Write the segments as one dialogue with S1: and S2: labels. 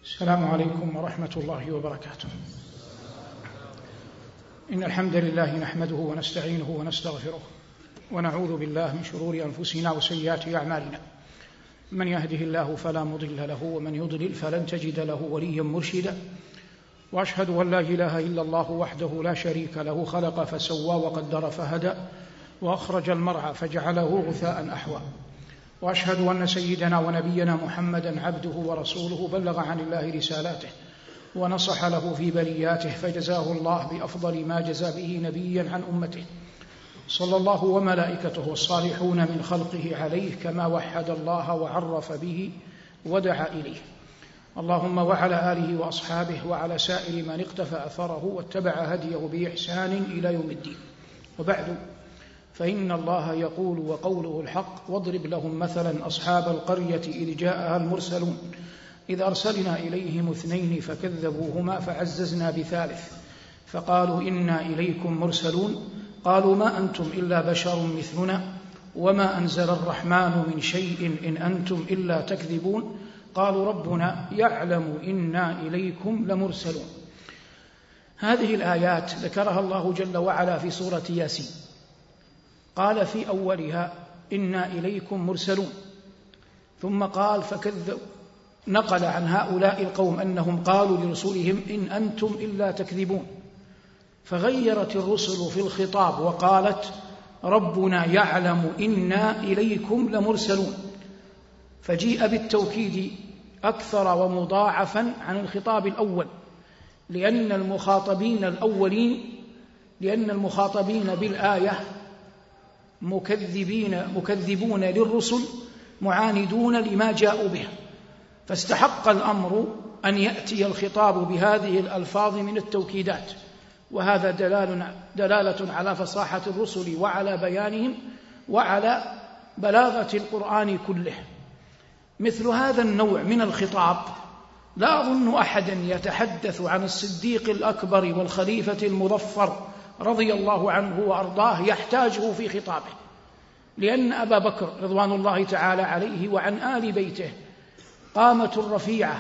S1: السلام عليكم ورحمة الله وبركاته. إن الحمد لله نحمده ونستعينه ونستغفره ونعوذ بالله من شرور أنفسنا وسيئات أعمالنا. من يهده الله فلا مضل له ومن يضلل فلن تجد له وليا مرشدا. وأشهد أن لا إله إلا الله وحده لا شريك له خلق فسوى وقدر فهدى وأخرج المرعى فجعله غثاء أحوى. وأشهد أن سيدنا ونبينا محمدًا عبده ورسوله بلغ عن الله رسالاته ونصح له في بلياته فجزاه الله بأفضل ما جزى به نبيًا عن أمته، صلى الله وملائكته الصالحون من خلقه عليه كما وحد الله وعرف به ودعا إليه. اللهم وعلى آله وأصحابه وعلى سائر من اقتفى أثره واتبع هديه بإحسان إلى يوم الدين. وبعد، فإن الله يقول وقوله الحق: واضرب لهم مثلا أصحاب القرية إذ جاءها المرسلون إذ أرسلنا إليهم 2 فكذبوهما فعززنا ب3 فقالوا إنا إليكم مرسلون قالوا ما أنتم إلا بشر مثلنا وما أنزل الرحمن من شيء إن أنتم إلا تكذبون قالوا ربنا يعلم إنا إليكم لمرسلون. هذه الآيات ذكرها الله جل وعلا في سورة ياسين. قال في أولها إنا إليكم مرسلون، ثم قال نقل عن هؤلاء القوم أنهم قالوا لرسلهم إن أنتم إلا تكذبون، فغيرت الرسل في الخطاب وقالت ربنا يعلم إنا إليكم لمرسلون، فجيء بالتوكيد أكثر ومضاعفا عن الخطاب الأول، لأن المخاطبين بالآية مكذبون للرسل معاندون لما جاءوا به، فاستحق الأمر أن يأتي الخطاب بهذه الألفاظ من التوكيدات، وهذا دلالة على فصاحة الرسل وعلى بيانهم وعلى بلاغة القرآن كله. مثل هذا النوع من الخطاب لا أظن أحدا يتحدث عن الصديق الأكبر والخليفة المظفر رضي الله عنه وأرضاه يحتاجه في خطابه، لأن أبا بكر رضوان الله تعالى عليه وعن آل بيته قامة رفيعة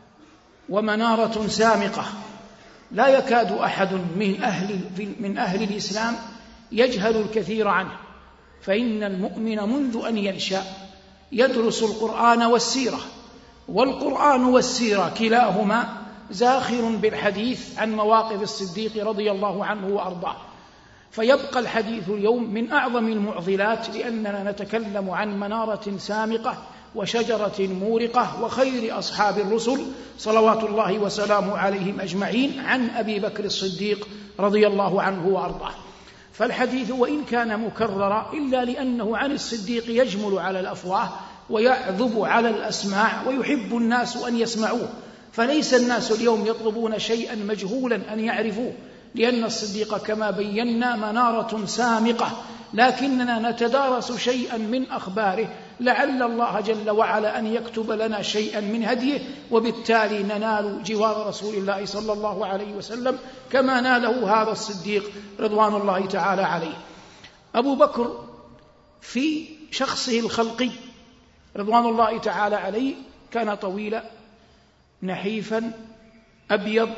S1: ومنارة سامقة، لا يكاد أحد من أهل الإسلام يجهل الكثير عنه، فإن المؤمن منذ أن ينشأ يدرس القرآن والسيرة، والقرآن والسيرة كلاهما زاخر بالحديث عن مواقف الصديق رضي الله عنه وأرضاه. فيبقى الحديث اليوم من أعظم المعضلات، لأننا نتكلم عن منارة سامقة وشجرة مورقة وخير أصحاب الرسل صلوات الله وسلامه عليهم أجمعين، عن أبي بكر الصديق رضي الله عنه وأرضاه. فالحديث وإن كان مكررا إلا لأنه عن الصديق يجمل على الأفواه ويعذب على الأسماع ويحب الناس أن يسمعوه، فليس الناس اليوم يطلبون شيئا مجهولا أن يعرفوه، لأن الصديق كما بينا منارة سامقة، لكننا نتدارس شيئا من أخباره لعل الله جل وعلا أن يكتب لنا شيئا من هديه، وبالتالي ننال جوار رسول الله صلى الله عليه وسلم كما ناله هذا الصديق رضوان الله تعالى عليه. أبو بكر في شخصه الخلقي رضوان الله تعالى عليه كان طويلا نحيفا أبيض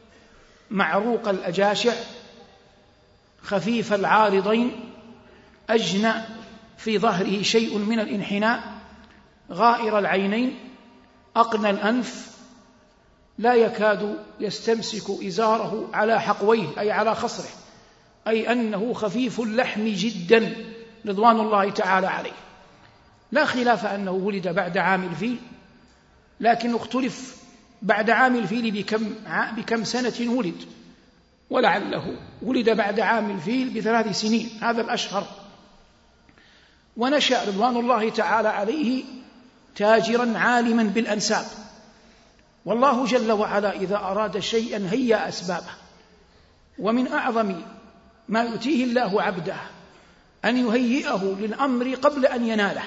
S1: معروق الأجاشع خفيف العارضين، أجنى في ظهره شيء من الانحناء، غائر العينين، أقنى الأنف، لا يكاد يستمسك إزاره على حقويه أي على خصره، أي أنه خفيف اللحم جدا رضوان الله تعالى عليه. لا خلاف أنه ولد بعد عام الفيل، لكن اختلف بعد عام الفيل بكم سنة ولد، ولعله ولد بعد عام الفيل ب3 سنين، هذا الأشهر. ونشأ رضوان الله تعالى عليه تاجرا عالما بالأنساب، والله جل وعلا إذا أراد شيئا هيأ أسبابه، ومن أعظم ما يؤتيه الله عبده أن يهيئه للأمر قبل أن يناله،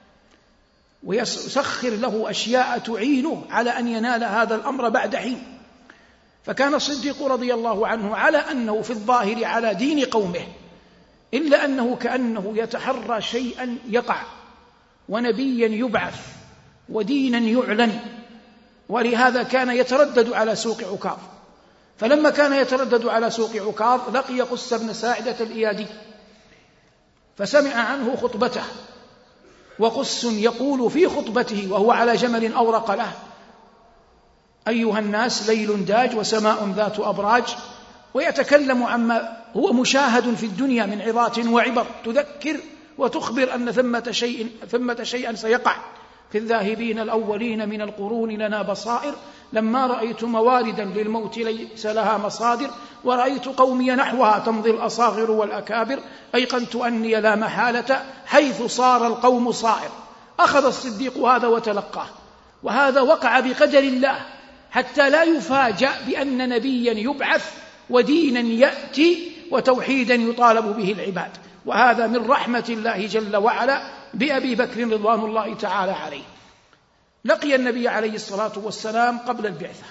S1: ويسخر له أشياء تعينه على أن ينال هذا الأمر بعد حين. فكان الصديق رضي الله عنه على أنه في الظاهر على دين قومه، إلا أنه كأنه يتحرى شيئا يقع ونبيا يبعث ودينا يعلن، ولهذا كان يتردد على سوق عكاظ. فلما كان يتردد على سوق عكاظ لقي قس بن ساعدة الإيادي فسمع عنه خطبته، وقس يقول في خطبته وهو على جمل أورق له: أيها الناس، ليل داج وسماء ذات أبراج، ويتكلم عما هو مشاهد في الدنيا من عظات وعبر تذكر وتخبر أن ثمة شيئا سيقع في الذاهبين الأولين من القرون لنا بصائر، لما رأيت مواردا للموت ليس لها مصادر، ورأيت قومي نحوها تمضي الأصاغر والأكابر، أيقنت أني لا محالة حيث صار القوم صائر. أخذ الصديق هذا وتلقاه، وهذا وقع بقدر الله، حتى لا يفاجأ بأن نبيا يبعث ودينا يأتي وتوحيدا يطالب به العباد. وهذا من رحمة الله جل وعلا بأبي بكر رضوان الله تعالى عليه. لقي النبي عليه الصلاة والسلام قبل البعثة،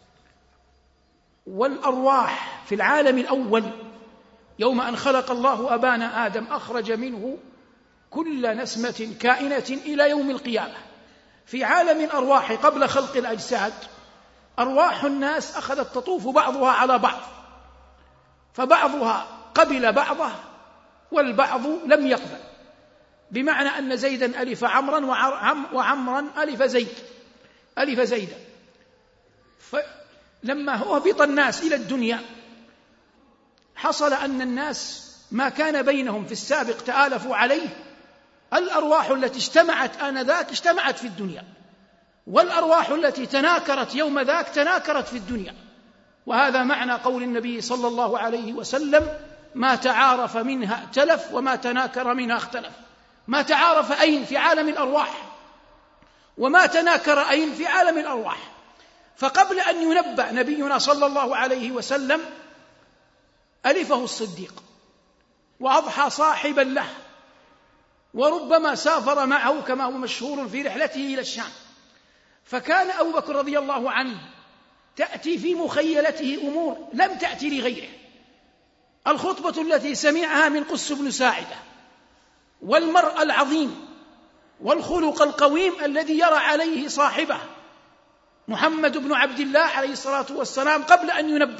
S1: والأرواح في العالم الأول يوم أن خلق الله أبانا آدم أخرج منه كل نسمة كائنة إلى يوم القيامة. في عالم الأرواح قبل خلق الأجساد أرواح الناس أخذت تطوف بعضها على بعض، فبعضها قبل بعضه والبعض لم يقبل، بمعنى أن زيدا ألف عمرا وعمرا ألف زيدا. فلما هبط الناس إلى الدنيا حصل أن الناس ما كان بينهم في السابق تآلفوا عليه، الأرواح التي اجتمعت آنذاك اجتمعت في الدنيا، والأرواح التي تناكرت يوم ذاك تناكرت في الدنيا. وهذا معنى قول النبي صلى الله عليه وسلم: ما تعارف منها ائتلف وما تناكر منها اختلف. ما تعارف أين؟ في عالم الأرواح، وما تناكر أين؟ في عالم الأرواح. فقبل أن ينبأ نبينا صلى الله عليه وسلم ألفه الصديق وأضحى صاحبا له، وربما سافر معه كما هو مشهور في رحلته إلى الشام. فكان أبو بكر رضي الله عنه تأتي في مخيلته أمور لم تأتي لغيره: الخطبة التي سمعها من قس بن ساعدة، والمرء العظيم، والخلق القويم الذي يرى عليه صاحبه محمد بن عبد الله عليه الصلاة والسلام قبل أن ينبأ،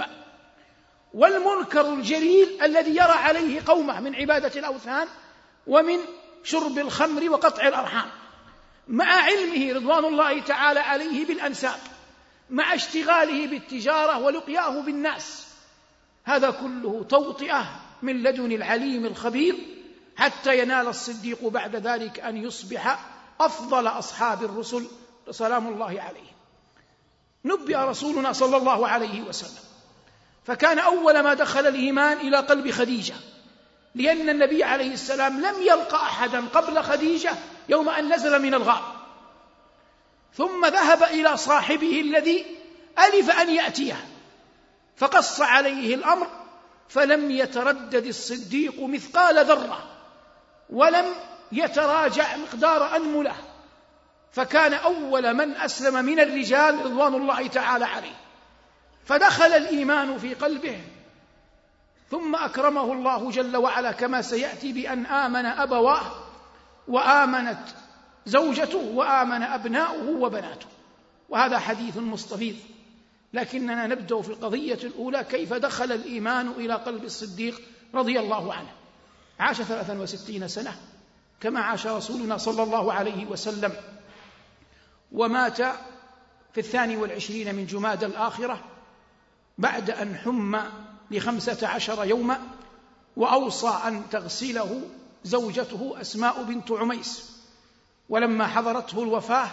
S1: والمنكر الجليل الذي يرى عليه قومه من عبادة الأوثان ومن شرب الخمر وقطع الأرحام، مع علمه رضوان الله تعالى عليه بالأنساب، مع اشتغاله بالتجارة ولقياه بالناس. هذا كله توطئة من لدن العليم الخبير، حتى ينال الصديق بعد ذلك أن يصبح أفضل أصحاب الرسل سلام الله عليه. نبئ رسولنا صلى الله عليه وسلم، فكان أول ما دخل الإيمان إلى قلب خديجة، لأن النبي عليه السلام لم يلقى أحدا قبل خديجة يوم أن نزل من الغار، ثم ذهب إلى صاحبه الذي ألف أن يأتيه فقص عليه الأمر، فلم يتردد الصديق مثقال ذرة ولم يتراجع مقدار أنملة، فكان أول من أسلم من الرجال رضوان الله تعالى عليه. فدخل الإيمان في قلبه، ثم أكرمه الله جل وعلا كما سيأتي بأن آمن أبواه وآمنت زوجته وآمن أبناؤه وبناته، وهذا حديث مستفيض. لكننا نبدأ في القضية الأولى: كيف دخل الإيمان إلى قلب الصديق رضي الله عنه. عاش 63 سنة كما عاش رسولنا صلى الله عليه وسلم، ومات في 22 من جمادى الآخرة بعد أن حم ل15 يوما، وأوصى أن تغسله زوجته أسماء بنت عميس. ولما حضرته الوفاة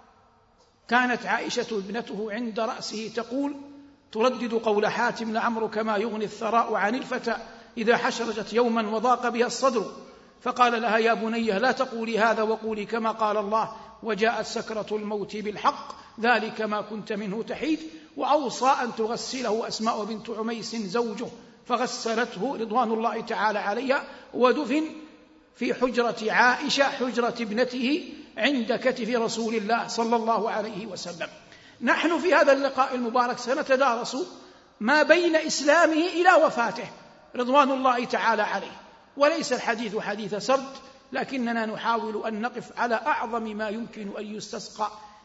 S1: كانت عائشة ابنته عند رأسه تقول، تردد قول حاتم: لعمرك ما يغني الثراء عن الفتى إذا حشرجت يوما وضاق بها الصدر. فقال لها: يا بني لا تقولي هذا، وقولي كما قال الله: وجاءت سكرة الموت بالحق ذلك ما كنت منه تحيد. وأوصى أن تغسله أسماء بنت عميس زوجه، فغسلته رضوان الله تعالى عليها، ودفن في حجرة عائشة حجرة ابنته عند كتف رسول الله صلى الله عليه وسلم. نحن في هذا اللقاء المبارك سنتدارس ما بين إسلامه إلى وفاته رضوان الله تعالى عليه، وليس الحديث حديث سرد، لكننا نحاول أن نقف على أعظم ما يمكن أن يستسقى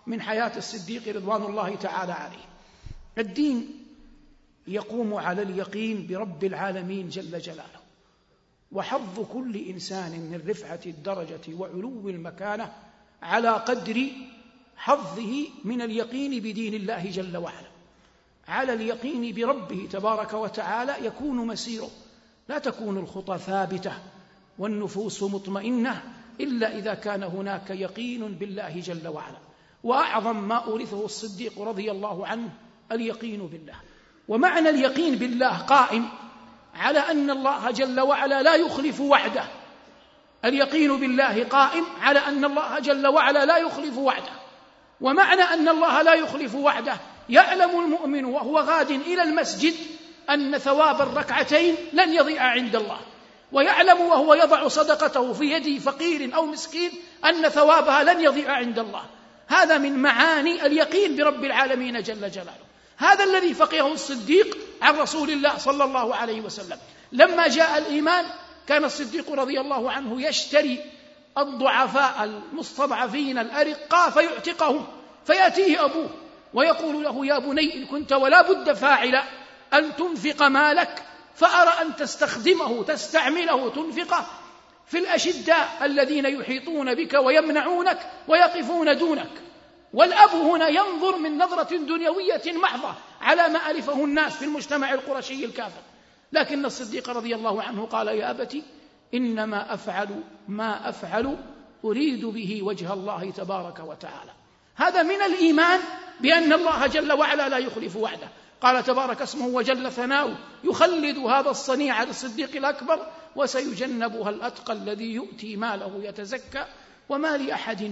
S1: من حياة الصديق رضوان الله تعالى عليه. الدين يقوم على اليقين برب العالمين جل جلاله، وحظ كل إنسان من رفعة الدرجة وعلو المكانة على قدر حظه من اليقين بدين الله جل وعلا. على اليقين بربه تبارك وتعالى يكون مسيره، لا تكون الخطى ثابتة والنفوس مطمئنة إلا إذا كان هناك يقين بالله جل وعلا. وأعظم ما أورثه الصديق رضي الله عنه اليقين بالله. ومعنى اليقين بالله قائم على أن الله جل وعلا لا يخلف وعده. اليقين بالله قائم على أن الله جل وعلا لا يخلف وعده. ومعنى أن الله لا يخلف وعده يعلم المؤمن وهو غاد إلى المسجد أن ثواب الركعتين لن يضيع عند الله، ويعلم وهو يضع صدقته في يد فقير أو مسكين أن ثوابها لن يضيع عند الله. هذا من معاني اليقين برب العالمين جل جلاله. هذا الذي فقهه الصديق عن رسول الله صلى الله عليه وسلم. لما جاء الإيمان كان الصديق رضي الله عنه يشتري الضعفاء المستضعفين الأرقاء فيعتقهم، فيأتيه أبوه ويقول له: يا بني إن كنت ولا بد فاعلا أن تنفق مالك فأرى أن تستخدمه تستعمله تنفقه في الأشداء الذين يحيطون بك ويمنعونك ويقفون دونك. والأب هنا ينظر من نظرة دنيوية محضة على ما ألفه الناس في المجتمع القرشي الكافر. لكن الصديق رضي الله عنه قال: يا أبتي إنما أفعل ما أفعل أريد به وجه الله تبارك وتعالى. هذا من الإيمان بأن الله جل وعلا لا يخلف وعده. قال تبارك اسمه وجل ثناؤه: يخلد هذا الصنيع للصديق الأكبر وسيجنبها الأتقى الذي يؤتي ماله يتزكى وما لأحد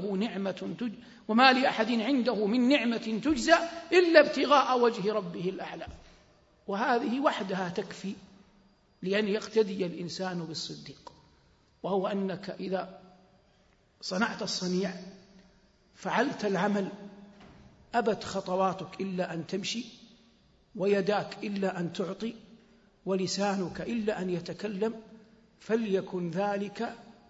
S1: عنده من نعمة تجزى إلا ابتغاء وجه ربه الأعلى. وهذه وحدها تكفي لأن يقتدي الإنسان بالصديق، وهو أنك إذا صنعت الصنيع فعلت العمل أبت خطواتك إلا أن تمشي، ويداك إلا أن تعطي، ولسانك إلا أن يتكلم، فليكن ذلك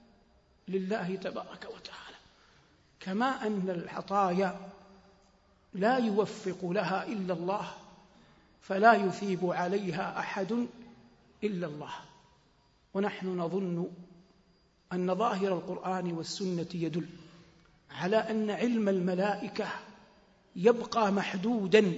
S1: لله تبارك وتعالى. كما أن العطايا لا يوفق لها إلا الله فلا يثيب عليها أحد إلا الله. ونحن نظن أن ظاهر القرآن والسنة يدل على أن علم الملائكة يبقى محدوداً،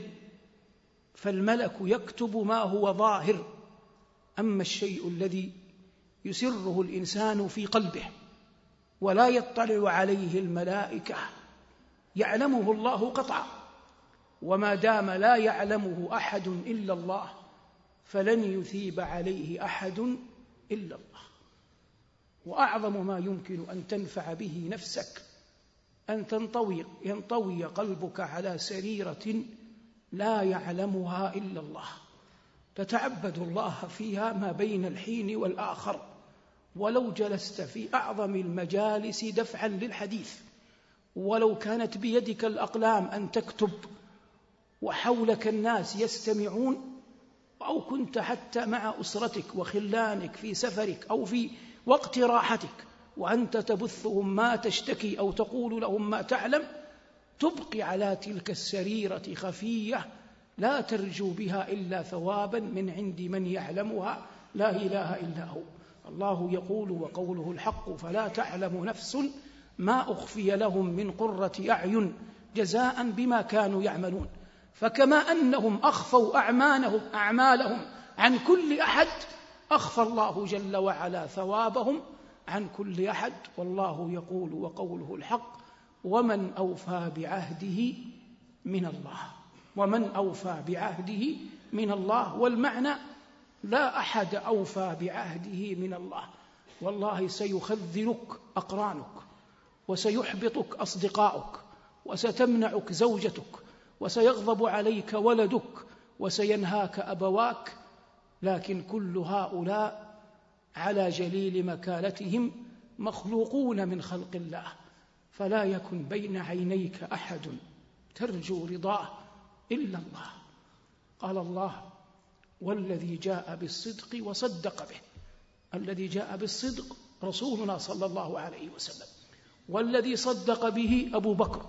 S1: فالملك يكتب ما هو ظاهر، أما الشيء الذي يسره الإنسان في قلبه ولا يطلع عليه الملائكة يعلمه الله قطعا. وما دام لا يعلمه أحد إلا الله فلن يثيب عليه أحد إلا الله. وأعظم ما يمكن أن تنفع به نفسك أن ينطوي قلبك على سريرة لا يعلمها إلا الله، تتعبد الله فيها ما بين الحين والآخر، ولو جلست في أعظم المجالس دفعا للحديث، ولو كانت بيدك الأقلام أن تكتب وحولك الناس يستمعون، أو كنت حتى مع أسرتك وخلانك في سفرك أو في وقت راحتك وأنت تبثهم ما تشتكي أو تقول لهم ما تعلم، تبقي على تلك السريرة خفية لا ترجو بها إلا ثوابا من عند من يعلمها لا إله إلا هو. الله يقول وقوله الحق: فلا تعلم نفس ما أخفي لهم من قرة أعين جزاء بما كانوا يعملون. فكما أنهم أخفوا أعمالهم عن كل أحد، أخفى الله جل وعلا ثوابهم عن كل أحد. والله يقول وقوله الحق: ومن أوفى بعهده من الله. ومن أوفى بعهده من الله، والمعنى لا أحد أوفى بعهده من الله. والله سيخذلك أقرانك، وسيحبطك أصدقاؤك، وستمنعك زوجتك، وسيغضب عليك ولدك، وسينهاك أبواك، لكن كل هؤلاء على جليل مكانتهم مخلوقون من خلق الله، فلا يكن بين عينيك أحد ترجو رضاه إلا الله. قال الله: والذي جاء بالصدق وصدق به. الذي جاء بالصدق رسولنا صلى الله عليه وسلم، والذي صدق به أبو بكر،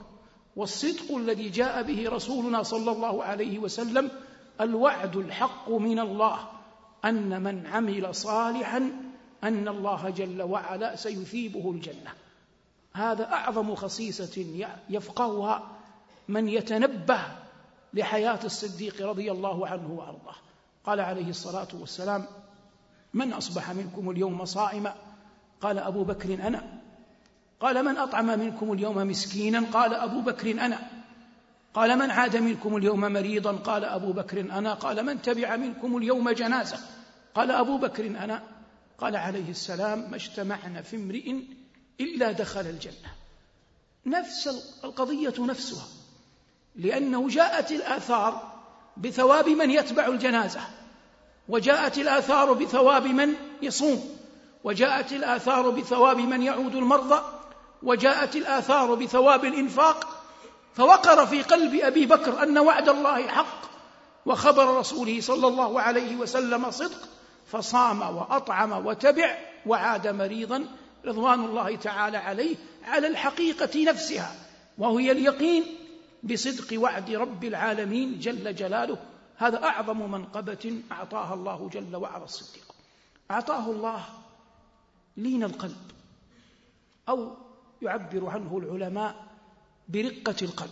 S1: والصدق الذي جاء به رسولنا صلى الله عليه وسلم الوعد الحق من الله أن من عمل صالحا أن الله جل وعلا سيثيبه الجنة. هذا أعظم خصيصة يفقهها من يتنبه لحياة الصديق رضي الله عنه وأرضاه. قال عليه الصلاة والسلام: من أصبح منكم اليوم صائما؟ قال أبو بكر أنا. قال: من أطعم منكم اليوم مسكينا؟ قال أبو بكر أنا. قال: من عاد منكم اليوم مريضا؟ قال أبو بكر أنا. قال: من تبع منكم اليوم جنازة؟ قال أبو بكر أنا. قال عليه السلام: ما اجتمعنا في امرئ إلا دخل الجنة. نفس القضية نفسها، لأنه جاءت الآثار بثواب من يتبع الجنازة، وجاءت الآثار بثواب من يصوم، وجاءت الآثار بثواب من يعود المرضى، وجاءت الآثار بثواب الإنفاق. فوقر في قلب أبي بكر أن وعد الله حق وخبر رسوله صلى الله عليه وسلم صدق، فصام وأطعم وتبع وعاد مريضا رضوان الله تعالى عليه على الحقيقة نفسها، وهي اليقين بصدق وعد رب العالمين جل جلاله. هذا أعظم منقبة أعطاها الله جل وعلا الصديق. أعطاه الله لين القلب، أو يعبر عنه العلماء برقة القلب.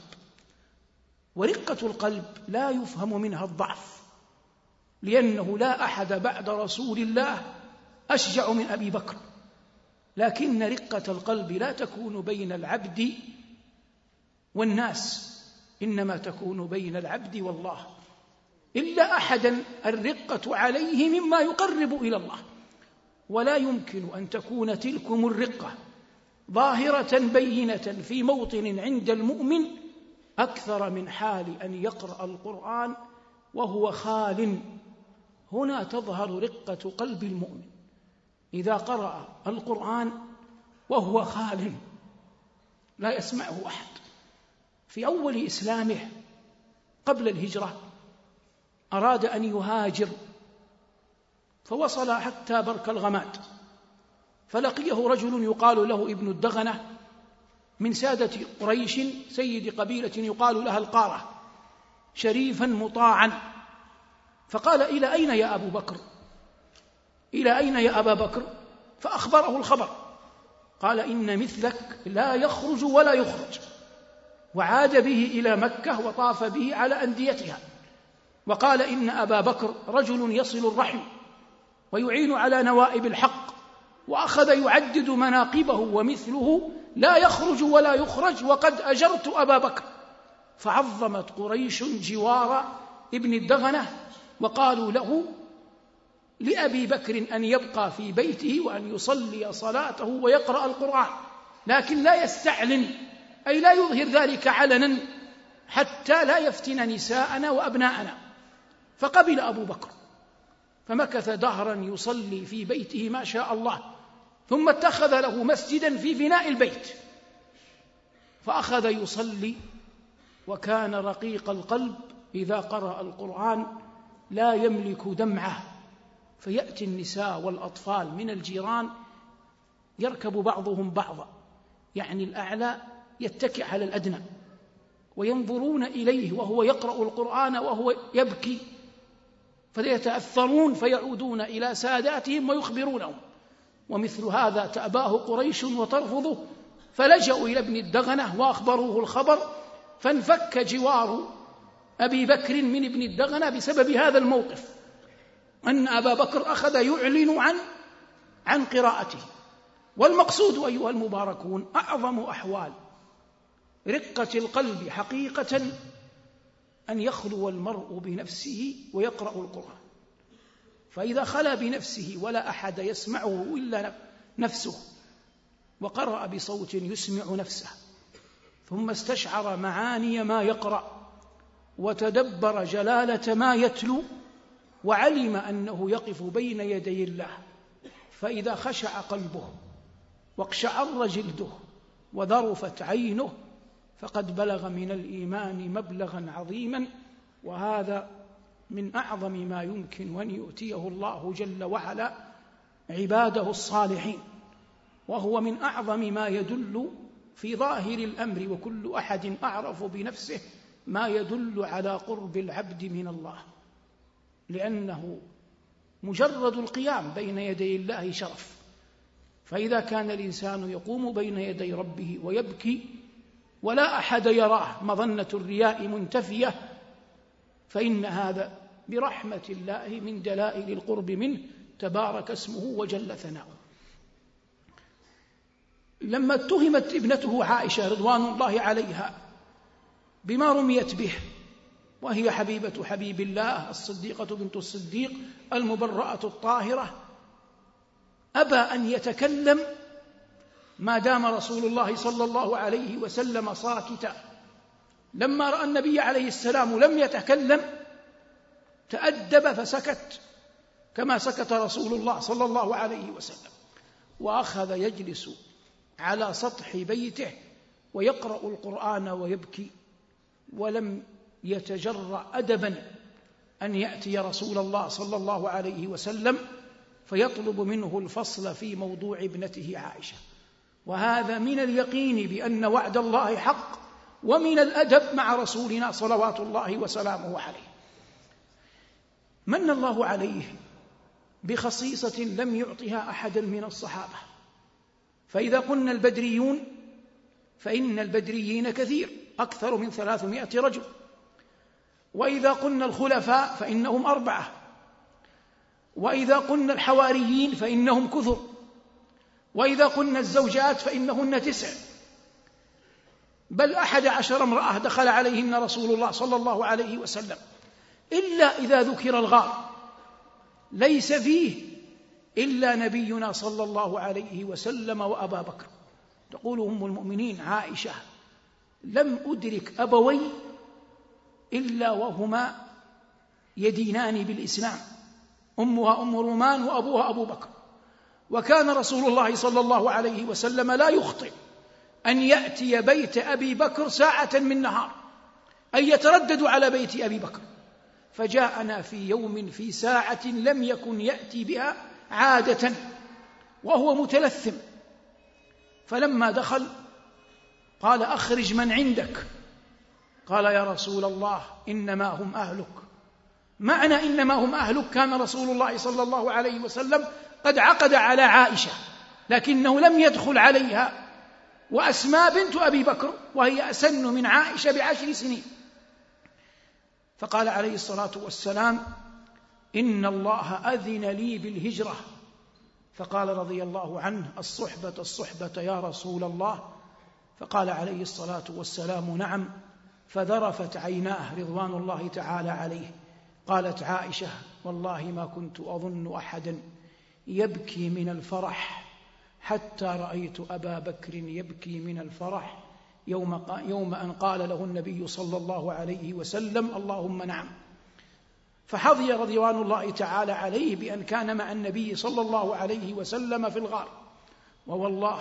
S1: ورقة القلب لا يفهم منها الضعف، لأنه لا أحد بعد رسول الله أشجع من أبي بكر، لكن رقة القلب لا تكون بين العبد والناس، إنما تكون بين العبد والله. إلا أحدا الرقة عليه مما يقرب إلى الله، ولا يمكن أن تكون تلكم الرقة ظاهرة بينة في موطن عند المؤمن أكثر من حال أن يقرأ القرآن وهو خال. هنا تظهر رقة قلب المؤمن إذا قرأ القرآن وهو خال لا يسمعه أحد. في أول إسلامه قبل الهجرة أراد أن يهاجر، فوصل حتى برك الغماد، فلقيه رجل يقال له ابن الدغنة من سادة قريش، سيد قبيلة يقال لها القارة، شريفا مطاعا. فقال: إلى أين يا أبو بكر؟ إلى أين يا أبا بكر؟ فأخبره الخبر. قال: إن مثلك لا يخرج ولا يخرج. وعاد به إلى مكة وطاف به على أنديتها، وقال: إن أبا بكر رجل يصل الرحم ويعين على نوائب الحق. وأخذ يعدد مناقبه ومثله لا يخرج ولا يخرج، وقد أجرت أبا بكر. فعظمت قريش جوار ابن الدغنة، وقالوا له لأبي بكر أن يبقى في بيته وأن يصلي صلاته ويقرأ القرآن، لكن لا يستعلن، أي لا يظهر ذلك علنا حتى لا يفتن نساءنا وأبناءنا. فقبل أبو بكر، فمكث دهرا يصلي في بيته ما شاء الله، ثم اتخذ له مسجدا في فناء البيت، فأخذ يصلي. وكان رقيق القلب إذا قرأ القرآن لا يملك دمعه، فيأتي النساء والأطفال من الجيران يركب بعضهم بعضا، يعني الأعلى يتكئ على الأدنى، وينظرون إليه وهو يقرأ القرآن وهو يبكي، فيتأثرون فيعودون إلى ساداتهم ويخبرونهم. ومثل هذا تأباه قريش وترفضه، فلجأوا إلى ابن الدغنة وأخبروه الخبر، فانفك جوار أبي بكر من ابن الدغنة بسبب هذا الموقف، أن أبا بكر أخذ يعلن عن قراءته. والمقصود أيها المباركون أعظم أحوال رقة القلب حقيقة أن يخلو المرء بنفسه ويقرأ القرآن، فإذا خلا بنفسه ولا أحد يسمعه إلا نفسه، وقرأ بصوت يسمع نفسه، ثم استشعر معاني ما يقرأ وتدبر جلالة ما يتلو، وعلم أنه يقف بين يدي الله، فإذا خشع قلبه واقشعر جلده وذرفت عينه فقد بلغ من الإيمان مبلغا عظيما. وهذا من أعظم ما يمكن أن يؤتيه الله جل وعلا عباده الصالحين، وهو من أعظم ما يدل في ظاهر الأمر وكل أحد أعرف بنفسه ما يدل على قرب العبد من الله، لأنه مجرد القيام بين يدي الله شرف، فإذا كان الإنسان يقوم بين يدي ربه ويبكي ولا أحد يراه مظنة الرياء منتفية، فإن هذا برحمة الله من دلائل القرب منه تبارك اسمه وجل ثناؤه. لما اتهمت ابنته عائشة رضوان الله عليها بما رميت به، وهي حبيبة حبيب الله الصديقة بنت الصديق المبرأة الطاهرة، أبى أن يتكلم ما دام رسول الله صلى الله عليه وسلم ساكتا. لما رأى النبي عليه السلام لم يتكلم تأدب فسكت كما سكت رسول الله صلى الله عليه وسلم، وأخذ يجلس على سطح بيته ويقرأ القرآن ويبكي، ولم يتجرأ أدبا أن يأتي رسول الله صلى الله عليه وسلم فيطلب منه الفصل في موضوع ابنته عائشة. وهذا من اليقين بأن وعد الله حق، ومن الأدب مع رسولنا صلوات الله وسلامه عليه. من الله عليه بخصيصة لم يعطها أحدا من الصحابة، فإذا قلنا البدريون فإن البدريين كثير، أكثر من 300 رجل، وإذا قلنا الخلفاء فإنهم 4، وإذا قلنا الحواريين فإنهم كثر، وإذا قلنا الزوجات فإنهن 9، بل 11 امرأة دخل عليهن رسول الله صلى الله عليه وسلم، إلا إذا ذكر الغار ليس فيه إلا نبينا صلى الله عليه وسلم وأبا بكر. تقول أم المؤمنين عائشة: لم أدرك أبوي إلا وهما يدينان بالإسلام، أمها أم رومان وأبوها أبو بكر، وكان رسول الله صلى الله عليه وسلم لا يخطئ أن يأتي بيت أبي بكر ساعة من نهار، أي يتردد على بيت أبي بكر، فجاءنا في يوم في ساعة لم يكن يأتي بها عادة وهو متلثم، فلما دخل قال: أخرج من عندك. قال: يا رسول الله إنما هم أهلك. معنى إنما هم أهلك كان رسول الله صلى الله عليه وسلم قد عقد على عائشة، لكنه لم يدخل عليها، وأسماء بنت أبي بكر وهي أسن من عائشة ب10 سنين. فقال عليه الصلاة والسلام: إن الله أذن لي بالهجرة. فقال رضي الله عنه: الصحبة الصحبة يا رسول الله. فقال عليه الصلاة والسلام: نعم. فذرفت عيناه رضوان الله تعالى عليه. قالت عائشة: والله ما كنت أظن أحدا يبكي من الفرح حتى رأيت أبا بكر يبكي من الفرح يوم أن قال له النبي صلى الله عليه وسلم: اللهم نعم. فحظي رضوان الله تعالى عليه بأن كان مع النبي صلى الله عليه وسلم في الغار. ووالله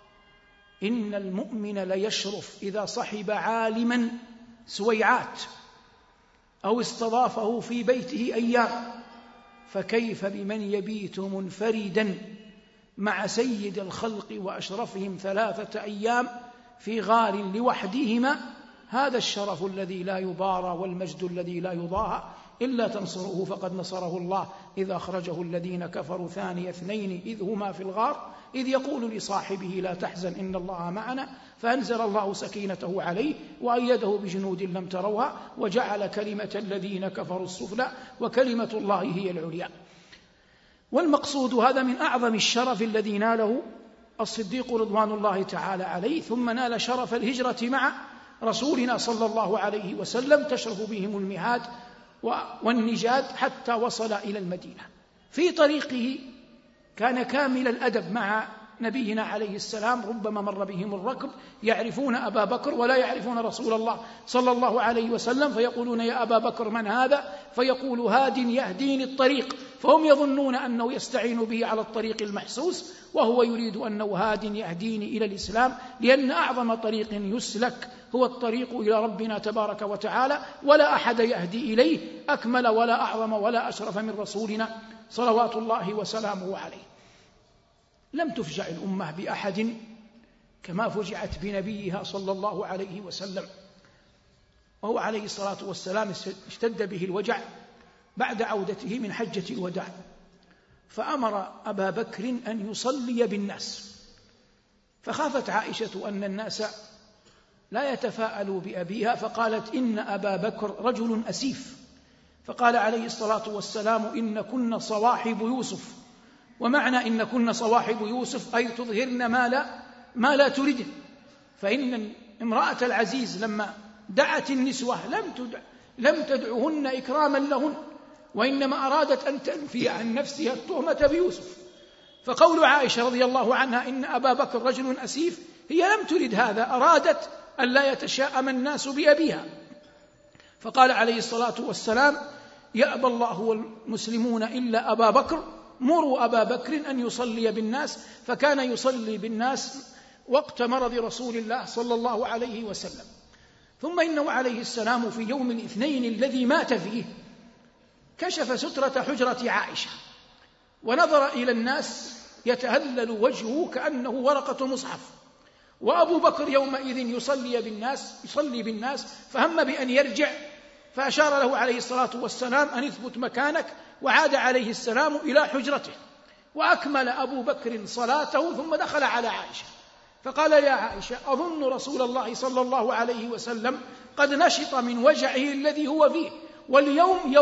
S1: إن المؤمن ليشرف إذا صحب عالما سويعات أو استضافه في بيته أيام، فكيف بمن يبيت منفردا مع سيد الخلق وأشرفهم 3 أيام في غار لوحدهما؟ هذا الشرف الذي لا يبارى والمجد الذي لا يضاهى. إلا تنصروه فقد نصره الله إذ أخرجه الذين كفروا ثاني 2 إذ هما في الغار إذ يقول لصاحبه لا تحزن إن الله معنا، فأنزل الله سكينته عليه وأيده بجنود لم تروها وجعل كلمة الذين كفروا السفلى وكلمة الله هي العليا. والمقصود هذا من أعظم الشرف الذي ناله الصديق رضوان الله تعالى عليه، ثم نال شرف الهجرة مع رسولنا صلى الله عليه وسلم تشرف بهم المهاد والنجاد حتى وصل إلى المدينة. في طريقه كان كامل الأدب مع نبينا عليه السلام، ربما مر بهم الركب يعرفون أبا بكر ولا يعرفون رسول الله صلى الله عليه وسلم، فيقولون: يا أبا بكر من هذا؟ فيقول: هاد يهديني الطريق، فهم يظنون أنه يستعين به على الطريق المحسوس، وهو يريد أنه هاد يهديني إلى الإسلام، لأن أعظم طريق يسلك هو الطريق إلى ربنا تبارك وتعالى، ولا أحد يهدي إليه أكمل ولا أعظم ولا أشرف من رسولنا صلوات الله وسلامه عليه. لم تفجع الأمة بأحد كما فجعت بنبيها صلى الله عليه وسلم، وهو عليه الصلاة والسلام اشتد به الوجع بعد عودته من حجة الوداع، فأمر أبا بكر أن يصلي بالناس، فخافت عائشة أن الناس لا يتفاءلوا بأبيها، فقالت: إن أبا بكر رجل أسيف. فقال عليه الصلاة والسلام: إن كن صواحب يوسف. ومعنى إن كن صواحب يوسف أي تظهرن ما لا تردن، فإن امرأة العزيز لما دعت النسوة لم تدعهن إكراما لهن، وإنما أرادت أن تنفي عن نفسها التهمة بيوسف. فقول عائشة رضي الله عنها إن أبا بكر رجل أسيف هي لم ترد هذا، أرادت أن لا يتشاءم الناس بأبيها. فقال عليه الصلاة والسلام: يأبى الله والمسلمون إلا أبا بكر، مروا أبا بكر أن يصلي بالناس. فكان يصلي بالناس وقت مرض رسول الله صلى الله عليه وسلم. ثم إنه عليه السلام في يوم الاثنين الذي مات فيه كشف سترة حجرة عائشة ونظر إلى الناس يتهلل وجهه كأنه ورقة مصحف، وأبو بكر يومئذ يصلي بالناس فهم بأن يرجع، فأشار له عليه الصلاة والسلام أن اثبت مكانك، وعاد عليه السلام إلى حجرته. وأكمل أبو بكر صلاته ثم دخل على عائشة فقال: يا عائشة، أظن رسول الله صلى الله عليه وسلم قد نشط من وجعه الذي هو فيه، واليوم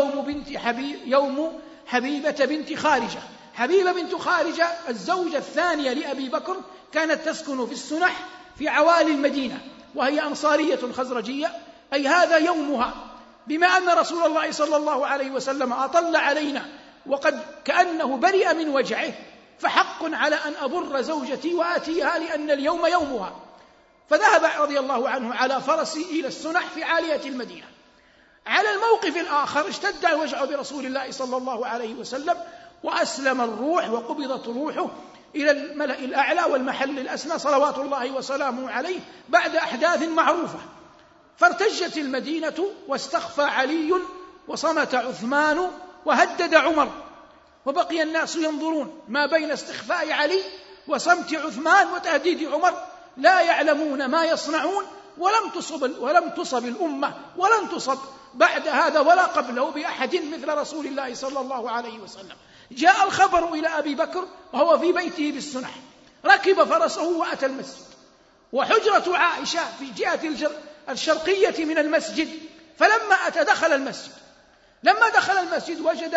S1: يوم حبيبة بنت خارجة. حبيبة بنت خارجة الزوجة الثانية لأبي بكر، كانت تسكن في السنح في عوالي المدينة، وهي أنصارية خزرجية، أي هذا يومها. بما أن رسول الله صلى الله عليه وسلم أطل علينا وقد كأنه برئ من وجعه، فحق على أن أبر زوجتي وآتيها لأن اليوم يومها. فذهب رضي الله عنه على فرسه إلى السنح في عالية المدينة. على الموقف الآخر اشتد الوجع برسول الله صلى الله عليه وسلم، وأسلم الروح وقبضت روحه إلى الملأ الأعلى والمحل الأسمى صلوات الله وسلامه عليه بعد أحداث معروفة. فارتجت المدينة واستخفى علي وصمت عثمان وهدد عمر، وبقي الناس ينظرون ما بين استخفاء علي وصمت عثمان وتهديد عمر، لا يعلمون ما يصنعون. ولم تصب الأمة ولن تصب بعد هذا ولا قبله بأحد مثل رسول الله صلى الله عليه وسلم. جاء الخبر إلى أبي بكر وهو في بيته بالسنح، ركب فرسه وأتى المسجد، وحجرة عائشة في جهة الشرقية من المسجد. فلما أتى دخل المسجد، لما دخل المسجد وجد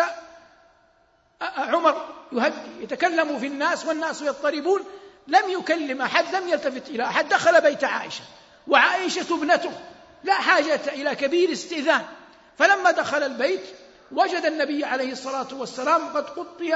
S1: عمر يتكلم في الناس والناس يضطربون، لم يكلم أحد، لم يلتفت إلى أحد. دخل بيت عائشة وعائشة ابنته، لا حاجة إلى كبير استئذان. فلما دخل البيت وجد النبي عليه الصلاة والسلام قد غطي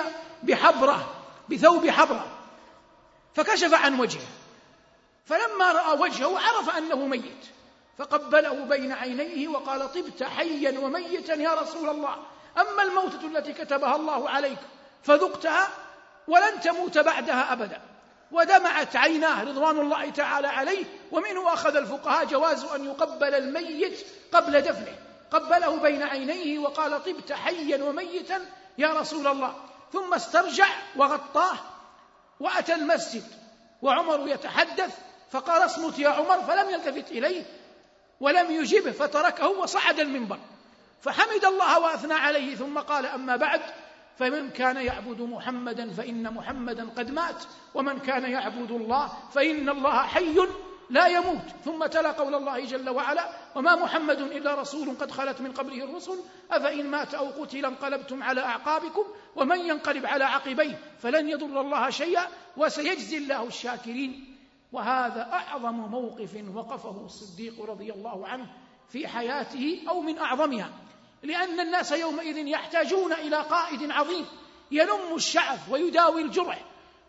S1: بثوب حبرة، فكشف عن وجهه، فلما رأى وجهه عرف أنه ميت، فقبله بين عينيه وقال: طبت حيا وميتا يا رسول الله، أما الموتة التي كتبها الله عليك فذقتها ولن تموت بعدها أبدا. ودمعت عيناه رضوان الله تعالى عليه. ومنه أخذ الفقهاء جواز أن يقبل الميت قبل دفنه، قبله بين عينيه وقال: طبت حيا وميتا يا رسول الله. ثم استرجع وغطاه وأتى المسجد وعمر يتحدث، فقال: اصمت يا عمر، فلم يلتفت إليه ولم يجبه، فتركه وصعد المنبر فحمد الله وأثنى عليه، ثم قال: أما بعد، فمن كان يعبد محمدا فإن محمدا قد مات، ومن كان يعبد الله فإن الله حي لا يموت. ثم تلا قول الله جل وعلا: وما محمد إلا رسول قد خلت من قبله الرسل أفإن مات أو قتل انقلبتم على أعقابكم ومن ينقلب على عقبيه فلن يضر الله شيئا وسيجزي الله الشاكرين. وهذا أعظم موقف وقفه الصديق رضي الله عنه في حياته، أو من أعظمها، لأن الناس يومئذ يحتاجون إلى قائد عظيم يلم الشعث ويداوي الجرح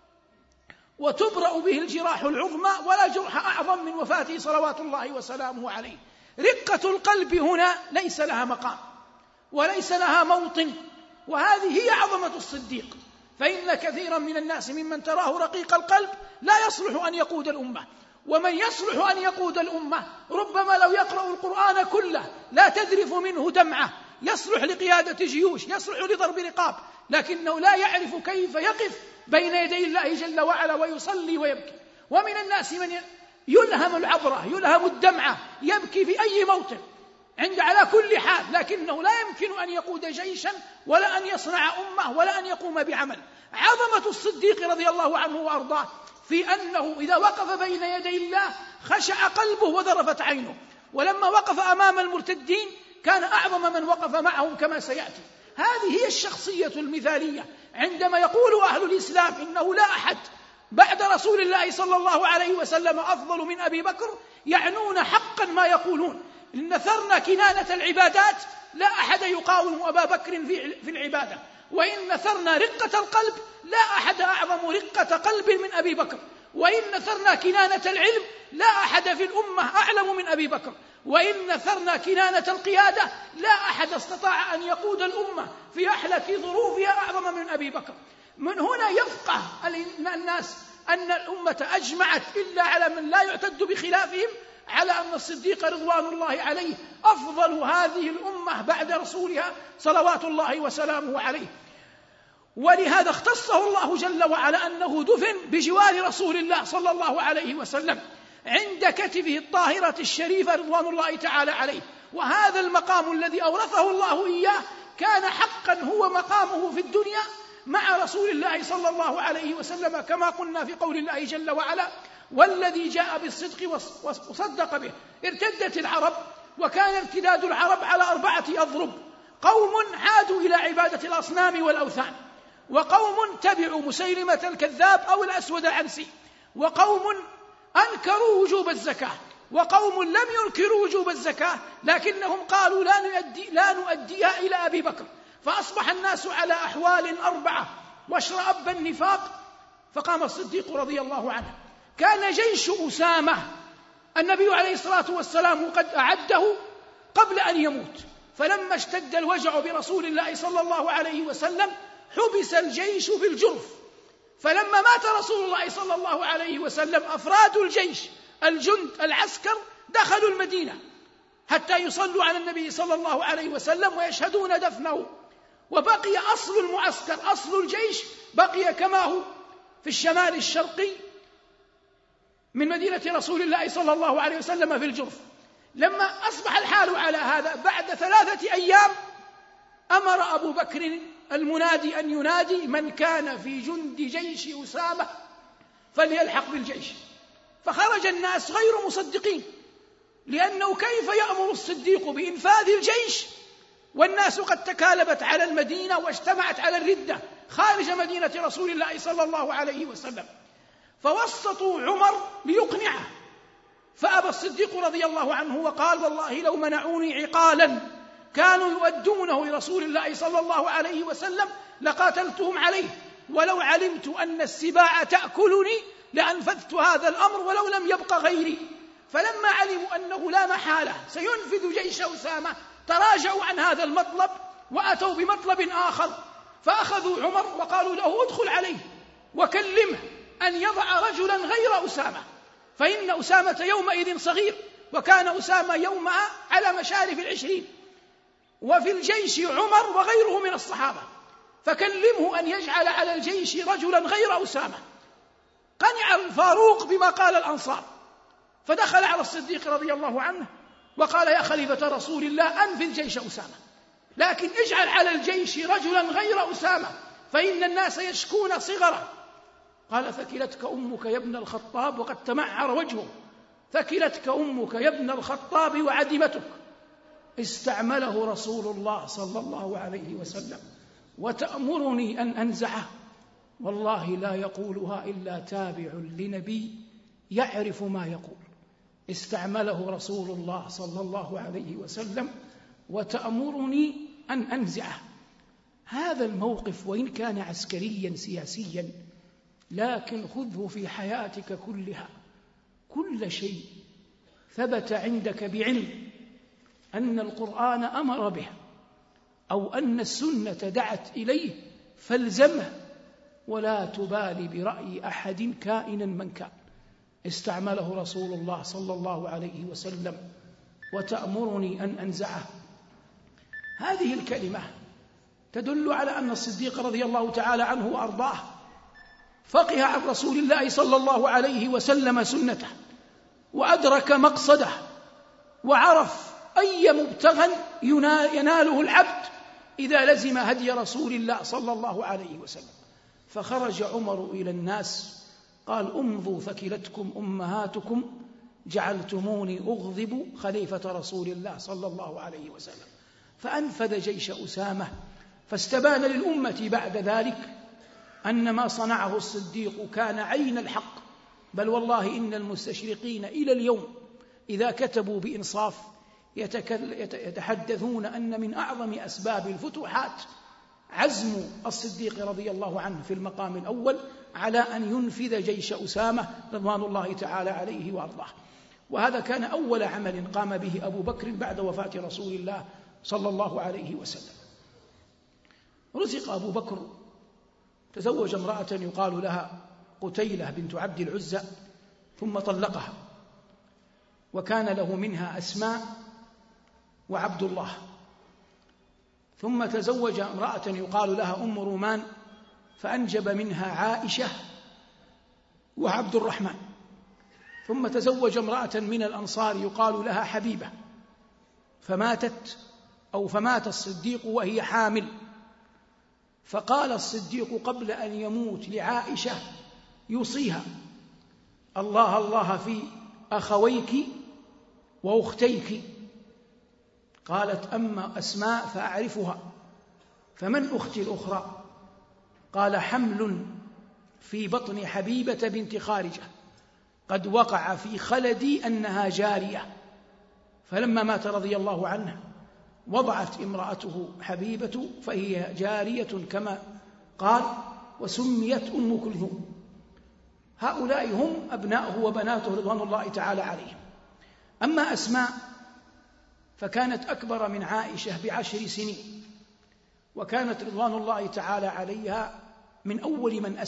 S1: وتبرأ به الجراح العظمى، ولا جرح أعظم من وفاته صلوات الله وسلامه عليه. رقة القلب هنا ليس لها مقام وليس لها موطن، وهذه هي عظمة الصديق. فإن كثيرا من الناس ممن تراه رقيق القلب لا يصلح أن يقود الأمة، ومن يصلح أن يقود الأمة ربما لو يقرأ القرآن كله لا تذرف منه دمعة، يصلح لقيادة جيوش، يصلح لضرب رقاب، لكنه لا يعرف كيف يقف بين يدي الله جل وعلا ويصلي ويبكي. ومن الناس من يلهم العبرة، يلهم الدمعة، يبكي في أي موطن على كل حال، لكنه لا يمكن أن يقود جيشا ولا أن يصنع أمة ولا أن يقوم بعمل. عظمة الصديق رضي الله عنه وأرضاه في أنه إذا وقف بين يدي الله خشع قلبه وذرفت عينه، ولما وقف أمام المرتدين كان أعظم من وقف معهم كما سيأتي. هذه هي الشخصية المثالية. عندما يقول أهل الإسلام إنه لا أحد بعد رسول الله صلى الله عليه وسلم أفضل من أبي بكر، يعنون حقا ما يقولون. إن نثرنا كنانة العبادات لا أحد يقاوم أبا بكر في العبادة، وإن نثرنا رقة القلب لا أحد أعظم رقة قلب من أبي بكر، وإن نثرنا كنانة العلم لا أحد في الأمة أعلم من أبي بكر، وإن نثرنا كنانة القيادة لا أحد استطاع أن يقود الأمة في أحلك ظروفها أعظم من أبي بكر. من هنا يفقه الناس أن الأمة أجمعت إلا على من لا يعتد بخلافهم على أن الصديق رضوان الله عليه أفضل هذه الأمة بعد رسولها صلوات الله وسلامه عليه. ولهذا اختصه الله جل وعلا أنه دفن بجوار رسول الله صلى الله عليه وسلم عند كتفه الطاهرة الشريفة رضوان الله تعالى عليه. وهذا المقام الذي أورثه الله إياه كان حقا هو مقامه في الدنيا مع رسول الله صلى الله عليه وسلم، كما قلنا في قول الله جل وعلا: والذي جاء بالصدق وصدق به. ارتدت العرب، وكان ارتداد العرب على 4 أضرب: قوم عادوا إلى عبادة الأصنام والأوثان، وقوم تبعوا مسيلمة الكذاب أو الأسود العنسي، وقوم أنكروا وجوب الزكاة، وقوم لم ينكروا وجوب الزكاة لكنهم قالوا لا نؤديها إلى أبي بكر. فأصبح الناس على أحوال 4 واشرأب النفاق. فقام الصديق رضي الله عنه. كان جيش أسامة النبي عليه الصلاة والسلام قد أعده قبل أن يموت، فلما اشتد الوجع برسول الله صلى الله عليه وسلم حبس الجيش في الجرف. فلما مات رسول الله صلى الله عليه وسلم أفراد الجيش الجند العسكر دخلوا المدينة حتى يصلوا على النبي صلى الله عليه وسلم ويشهدون دفنه، وبقي أصل المعسكر أصل الجيش بقي كما هو في الشمال الشرقي من مدينة رسول الله صلى الله عليه وسلم في الجرف. لما أصبح الحال على هذا بعد 3 أيام أمر أبو بكر المنادي أن ينادي: من كان في جند جيش أسامة فليلحق بالجيش. فخرج الناس غير مصدقين، لأنه كيف يأمر الصديق بإنفاذ الجيش والناس قد تكالبت على المدينة واجتمعت على الردة خارج مدينة رسول الله صلى الله عليه وسلم. فوسطوا عمر ليقنعه، فأبى الصديق رضي الله عنه وقال: والله لو منعوني عقالا كانوا يؤدونه لرسول الله صلى الله عليه وسلم لقاتلتهم عليه، ولو علمت أن السباع تأكلني لأنفذت هذا الأمر ولو لم يبق غيري. فلما علموا أنه لا محالة سينفذ جيش أسامة تراجعوا عن هذا المطلب وأتوا بمطلب آخر، فأخذوا عمر وقالوا له: ادخل عليه وكلمه أن يضع رجلا غير أسامة، فإن أسامة يومئذ صغير، وكان أسامة يومها على مشارف 20، وفي الجيش عمر وغيره من الصحابة، فكلمه أن يجعل على الجيش رجلا غير أسامة. قنع الفاروق بما قال الأنصار، فدخل على الصديق رضي الله عنه وقال: يا خليفة رسول الله أنفذ جيش أسامة، لكن اجعل على الجيش رجلا غير أسامة فإن الناس يشكون صغره. قال: ثكلتك أمك يا ابن الخطاب، وقد تمعر وجهه: ثكلتك أمك يا ابن الخطاب وعدمتك. استعمله رسول الله صلى الله عليه وسلم: وتأمرني أن أنزعه؟ والله لا يقولها إلا تابع لنبي يعرف ما يقول. استعمله رسول الله صلى الله عليه وسلم: وتأمرني أن أنزعه. هذا الموقف وإن كان عسكريا سياسيا، لكن خذه في حياتك كلها. كل شيء ثبت عندك بعلم أن القرآن أمر به أو أن السنة دعت إليه فالزمه، ولا تبالي برأي أحد كائنا من كان. استعمله رسول الله صلى الله عليه وسلم: وتأمرني أن أنزعه. هذه الكلمة تدل على أن الصديق رضي الله تعالى عنه وأرضاه فقه عن رسول الله صلى الله عليه وسلم سنته، وأدرك مقصده، وعرف أي مبتغى يناله العبد إذا لزم هدي رسول الله صلى الله عليه وسلم. فخرج عمر إلى الناس قال: امضوا فكلتكم أمهاتكم جعلتموني أغضب خليفة رسول الله صلى الله عليه وسلم. فأنفذ جيش أسامة، فاستبان للأمة بعد ذلك أن ما صنعه الصديق كان عين الحق. بل والله إن المستشرقين إلى اليوم إذا كتبوا بإنصاف يتحدثون أن من أعظم أسباب الفتوحات عزم الصديق رضي الله عنه في المقام الأول على أن ينفذ جيش أسامة رضوان الله تعالى عليه وأرضاه. وهذا كان أول عمل قام به أبو بكر بعد وفاة رسول الله صلى الله عليه وسلم. رزق أبو بكر، تزوج امرأة يقال لها قتيلة بنت عبد العزى، ثم طلقها، وكان له منها أسماء وعبد الله. ثم تزوج امرأة يقال لها أم رومان، فأنجب منها عائشة وعبد الرحمن. ثم تزوج امرأة من الأنصار يقال لها حبيبة، فمات الصديق وهي حامل. فقال الصديق قبل أن يموت لعائشة يوصيها: الله الله في أخويك وأختيك. قالت: أما أسماء فأعرفها، فمن أختي الأخرى؟ قال: حمل في بطن حبيبة بنت خارجة، قد وقع في خلدي أنها جارية. فلما مات رضي الله عنه وضعت امرأته حبيبة فهي جارية كما قال، وسميت أم كلثوم. هؤلاء هم أبناؤه وبناته رضوان الله تعالى عليهم. أما أسماء فكانت أكبر من عائشة ب10 سنين، وكانت رضوان الله تعالى عليها من أول من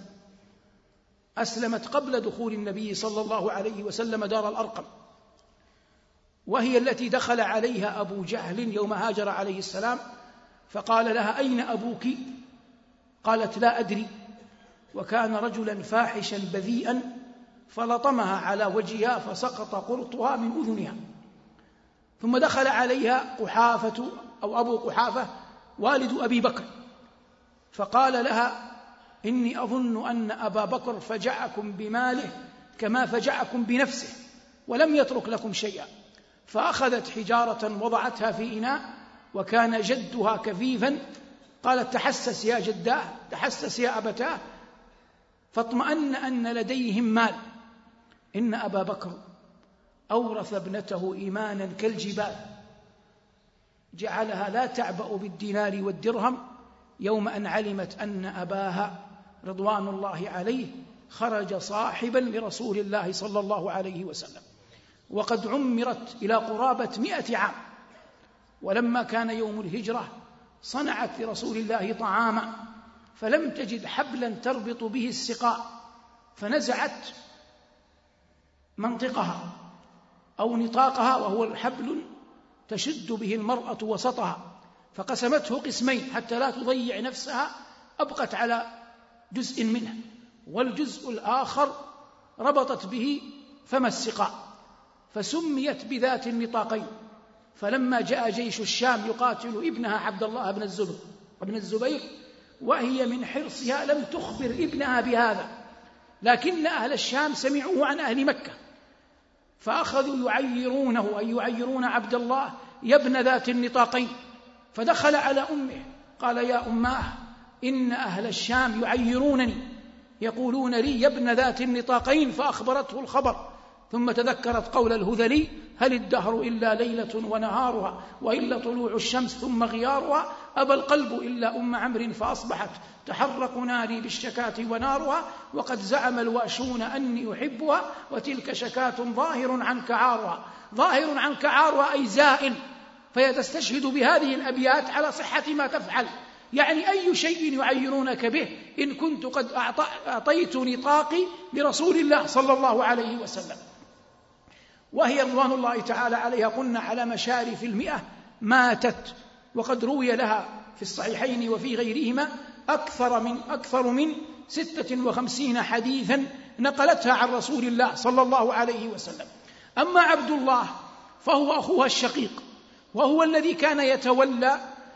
S1: أسلمت قبل دخول النبي صلى الله عليه وسلم دار الأرقم، وهي التي دخل عليها أبو جهل يوم هاجر عليه السلام، فقال لها: أين أبوك؟ قالت: لا أدري. وكان رجلا فاحشا بذيئا، فلطمها على وجهها فسقط قرطها من أذنها. ثم دخل عليها قحافة أو أبو قحافة والد أبي بكر، فقال لها: إني أظن أن أبا بكر فجعكم بماله كما فجعكم بنفسه، ولم يترك لكم شيئا. فأخذت حجارة وضعتها في إناء، وكان جدها كفيفا. قالت: تحسس يا جداه، تحسس يا أبتاه. فاطمأن أن لديهم مال. إن أبا بكر أورث ابنته إيمانا كالجبال، جعلها لا تعبأ بالدينار والدرهم، يوم أن علمت أن أباها رضوان الله عليه خرج صاحبا لرسول الله صلى الله عليه وسلم، وقد عمرت إلى قرابة 100 عام. ولما كان يوم الهجرة صنعت لرسول الله طعاما، فلم تجد حبلا تربط به السقاء، فنزعت منطقها أو نطاقها، وهو الحبل تشد به المرأة وسطها، فقسمته قسمين حتى لا تضيع نفسها، أبقت على جزء منه، والجزء الآخر ربطت به فم السقاء، فسميت بذات النطاقين. فلما جاء جيش الشام يقاتل ابنها عبد الله بن الزبير، وهي من حرصها لم تخبر ابنها بهذا، لكن أهل الشام سمعوه عن أهل مكة، فأخذوا يعيرونه، أي يعيرون عبد الله يا ابن ذات النطاقين. فدخل على أمه قال: يا أماه، إن أهل الشام يعيرونني، يقولون لي يا ابن ذات النطاقين. فأخبرته الخبر، ثم تذكرت قول الهذلي: هل الدهر إلا ليلة ونهارها، وإلا طلوع الشمس ثم غيارها، أبى القلب إلا أم عمرو فأصبحت تحرق ناري بالشكاة ونارها، وقد زعم الواشون أني أحبها، وتلك شكاة ظاهر عنك عارها. ظاهر عنك عارها أي زائل، فيتستشهد بهذه الأبيات على صحة ما تفعل، يعني أي شيء يعيرونك به إن كنت قد أعطيت نطاقي لرسول الله صلى الله عليه وسلم. وهي رضوان الله تعالى عليها قلنا على مشارف 100 ماتت، وقد روي لها في الصحيحين وفي غيرهما أكثر من 56 حديثا نقلتها عن رسول الله صلى الله عليه وسلم. أما عبد الله فهو أخوها الشقيق، وهو الذي كان يتولى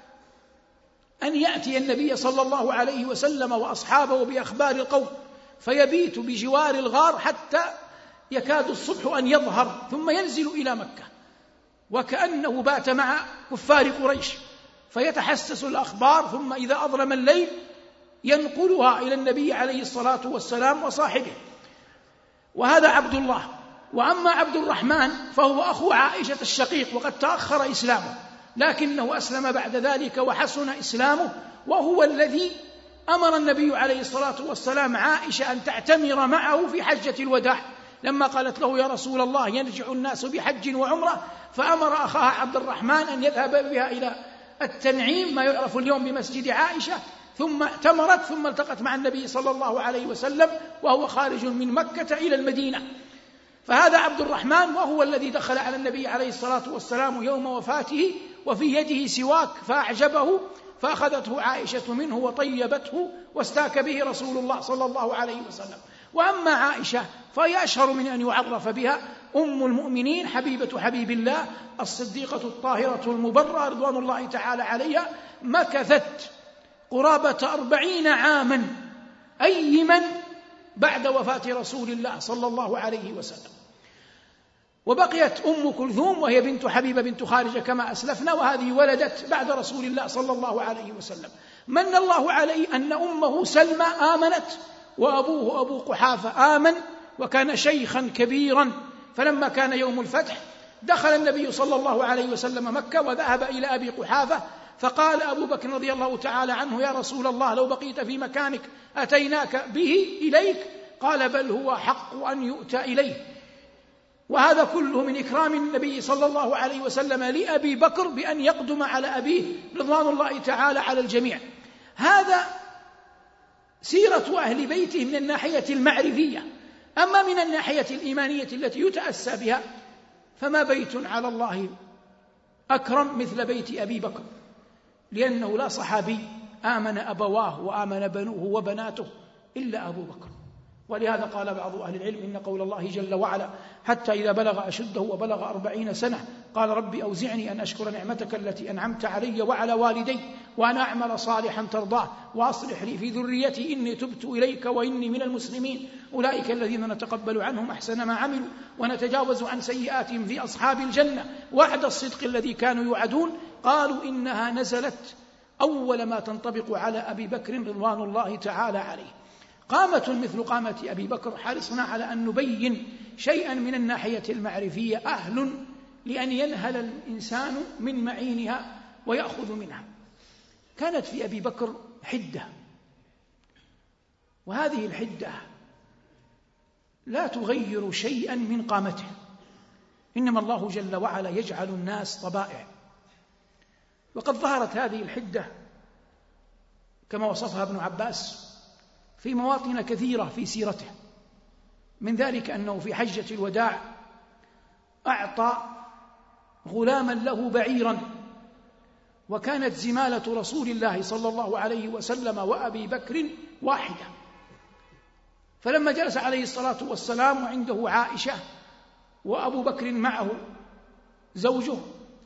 S1: أن يأتي النبي صلى الله عليه وسلم وأصحابه بأخبار القوم، فيبيت بجوار الغار حتى يكاد الصبح أن يظهر، ثم ينزل إلى مكة، وكأنه بات مع كفار قريش، فيتحسس الأخبار، ثم إذا أظلم الليل ينقلها إلى النبي عليه الصلاة والسلام وصاحبه. وهذا عبد الله. وأما عبد الرحمن فهو أخو عائشة الشقيق، وقد تأخر إسلامه، لكنه أسلم بعد ذلك وحسن إسلامه، وهو الذي أمر النبي عليه الصلاة والسلام عائشة أن تعتمر معه في حجة الوداع، لما قالت له: يا رسول الله، يرجع الناس بحج وعمرة، فأمر أخاها عبد الرحمن أن يذهب بها إلى التنعيم، ما يعرف اليوم بمسجد عائشة، ثم اعتمرت، ثم التقت مع النبي صلى الله عليه وسلم وهو خارج من مكة إلى المدينة. فهذا عبد الرحمن، وهو الذي دخل على النبي عليه الصلاة والسلام يوم وفاته وفي يده سواك فأعجبه، فأخذته عائشة منه وطيبته، واستاك به رسول الله صلى الله عليه وسلم. وأما عائشة فهي أشهر من أن يعرف بها، أم المؤمنين، حبيبة حبيب الله، الصديقة الطاهرة المبرة رضوان الله تعالى عليها، مكثت قرابة 40 عاما أيما بعد وفاة رسول الله صلى الله عليه وسلم. وبقيت أم كلثوم، وهي بنت حبيبة بنت خارجة كما أسلفنا، وهذه ولدت بعد رسول الله صلى الله عليه وسلم. من الله عليه أن أمه سلمى آمنت، وأبوه أبو قحافة آمن، وكان شيخا كبيرا. فلما كان يوم الفتح دخل النبي صلى الله عليه وسلم مكة، وذهب إلى أبي قحافة، فقال أبو بكر رضي الله تعالى عنه: يا رسول الله، لو بقيت في مكانك أتيناك به إليك. قال: بل هو حق أن يؤتى إليه. وهذا كله من إكرام النبي صلى الله عليه وسلم لأبي بكر بأن يقدم على أبيه رضوان الله تعالى على الجميع. هذا سيرة أهل بيته من الناحية المعرفية. أما من الناحية الإيمانية التي يتأسى بها، فما بيت على الله أكرم مثل بيت أبي بكر، لأنه لا صحابي آمن أبواه وآمن بنوه وبناته إلا أبو بكر. ولهذا قال بعض أهل العلم: إن قول الله جل وعلا: حتى إذا بلغ أشده وبلغ 40 سنة قال: ربي أوزعني أن أشكر نعمتك التي أنعمت علي وعلى والدي وأن أعمل صالحا ترضاه وأصلح لي في ذريتي إني تبت إليك وإني من المسلمين. أولئك الذين نتقبل عنهم أحسن ما عملوا ونتجاوز عن سيئاتهم في أصحاب الجنة وعد الصدق الذي كانوا يوعدون. قالوا: إنها نزلت أول ما تنطبق على أبي بكر رضوان الله تعالى عليه. قامة مثل قامة أبي بكر حرصنا على أن نبين شيئا من الناحية المعرفية، أهل لأن ينهل الإنسان من معينها ويأخذ منها. كانت في أبي بكر حدة، وهذه الحدة لا تغير شيئا من قامته، إنما الله جل وعلا يجعل الناس طبائع. وقد ظهرت هذه الحدة كما وصفها ابن عباس في مواطن كثيرة في سيرته، من ذلك أنه في حجة الوداع أعطى غلاما له بعيرا، وكانت زمالة رسول الله صلى الله عليه وسلم وأبي بكر واحدة. فلما جلس عليه الصلاة والسلام وعنده عائشة وأبو بكر معه زوجه،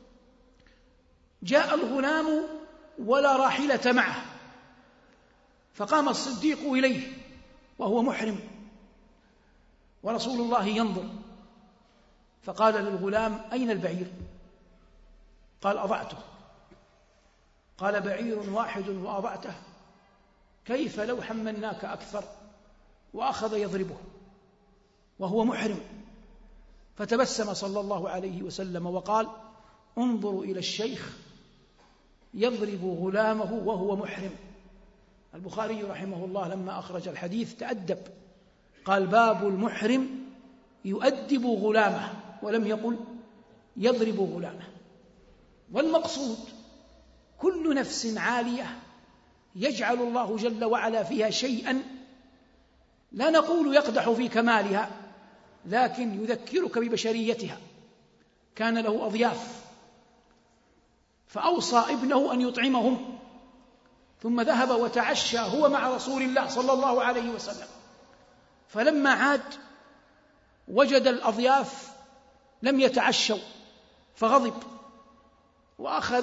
S1: جاء الغلام ولا راحلة معه، فقام الصديق إليه وهو محرم ورسول الله ينظر، فقال للغلام: أين البعير؟ قال: أضعته. قال: بعير واحد وأضعته؟ كيف لو حملناك أكثر؟ وأخذ يضربه وهو محرم. فتبسم صلى الله عليه وسلم وقال: انظروا إلى الشيخ يضرب غلامه وهو محرم. البخاري رحمه الله لما أخرج الحديث تأدب، قال: باب المحرم يؤدب غلامه، ولم يقل يضرب غلامه. والمقصود كل نفس عالية يجعل الله جل وعلا فيها شيئا لا نقول يقدح في كمالها، لكن يذكرك ببشريتها. كان له أضياف فأوصى ابنه أن يطعمهم، ثم ذهب وتعشى هو مع رسول الله صلى الله عليه وسلم، فلما عاد وجد الأضياف لم يتعشوا فغضب وأخذ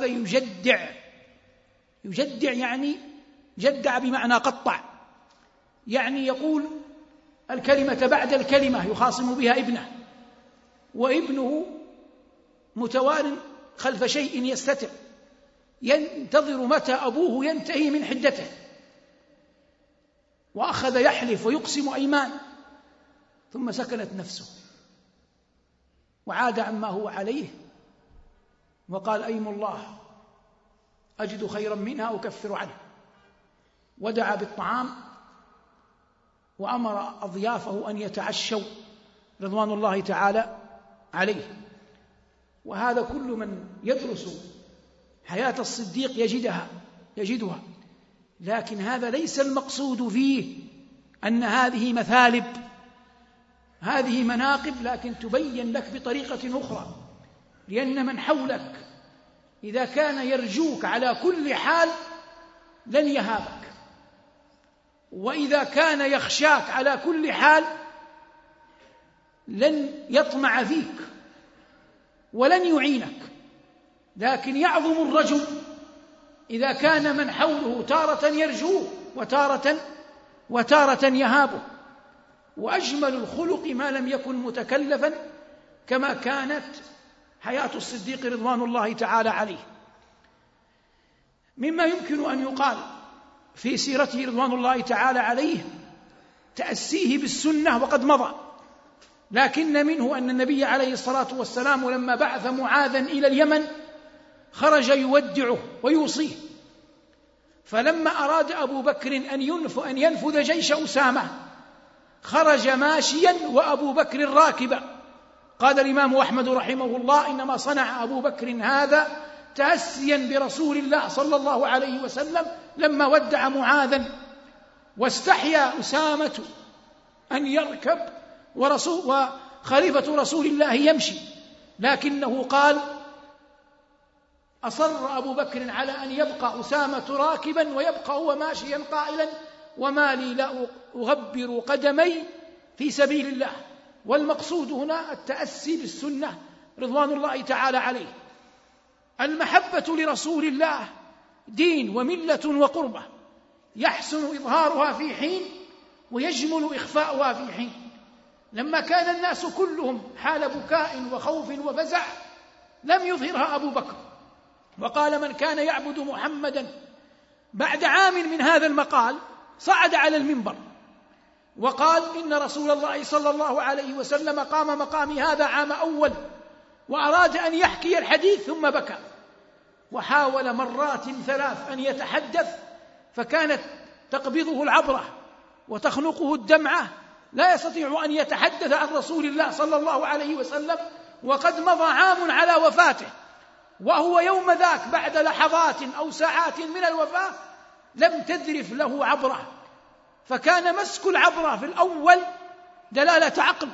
S1: يجدع يعني جدع بمعنى قطع، يعني يقول الكلمة بعد الكلمة يخاصم بها ابنه، وابنه متوال خلف شيء يستتر ينتظر متى أبوه ينتهي من حدته، وأخذ يحلف ويقسم أيمان، ثم سكنت نفسه وعاد عما هو عليه وقال أيم الله أجد خيرا منها أكفر عنه، ودعا بالطعام وأمر أضيافه أن يتعشوا رضوان الله تعالى عليه. وهذا كل من يدرس حياة الصديق يجدها، لكن هذا ليس المقصود فيه أن هذه مثالب، هذه مناقب، لكن تبين لك بطريقة أخرى، لأن من حولك إذا كان يرجوك على كل حال لن يهابك، وإذا كان يخشاك على كل حال لن يطمع فيك ولن يعينك. لكن يعظم الرجل إذا كان من حوله تارة يرجوه وتارة يهابه. وأجمل الخلق ما لم يكن متكلفا كما كانت حياة الصديق رضوان الله تعالى عليه. مما يمكن أن يقال في سيرته رضوان الله تعالى عليه تأسيه بالسنة وقد مضى، لكن منه أن النبي عليه الصلاة والسلام لما بعث معاذا إلى اليمن خرج يودعه ويوصيه، فلما أراد أبو بكر أن ينفذ جيش أسامة خرج ماشيا وأبو بكر راكبا. قال الإمام أحمد رحمه الله إنما صنع أبو بكر هذا تأسيا برسول الله صلى الله عليه وسلم لما ودع معاذا، واستحيا أسامة أن يركب وخليفة رسول الله يمشي، لكنه قال أصر أبو بكر على أن يبقى أسامة راكبا ويبقى هو ماشيا قائلا وما لي لا أغبر قدمي في سبيل الله. والمقصود هنا التأسي بالسنة رضوان الله تعالى عليه. المحبة لرسول الله دين وملة وقربة، يحسن إظهارها في حين ويجمل إخفاؤها في حين. لما كان الناس كلهم حال بكاء وخوف وفزع لم يظهرها أبو بكر، وقال من كان يعبد محمدا بعد عام من هذا المقال صعد على المنبر وقال إن رسول الله صلى الله عليه وسلم قام مقامي هذا عام أول، وأراد أن يحكي الحديث ثم بكى، وحاول مرات 3 أن يتحدث فكانت تقبضه العبرة وتخنقه الدمعة، لا يستطيع أن يتحدث عن رسول الله صلى الله عليه وسلم وقد مضى عام على وفاته، وهو يوم ذاك بعد لحظات أو ساعات من الوفاة لم تذرف له عبرة، فكان مسك العبرة في الأول دلالة عقل،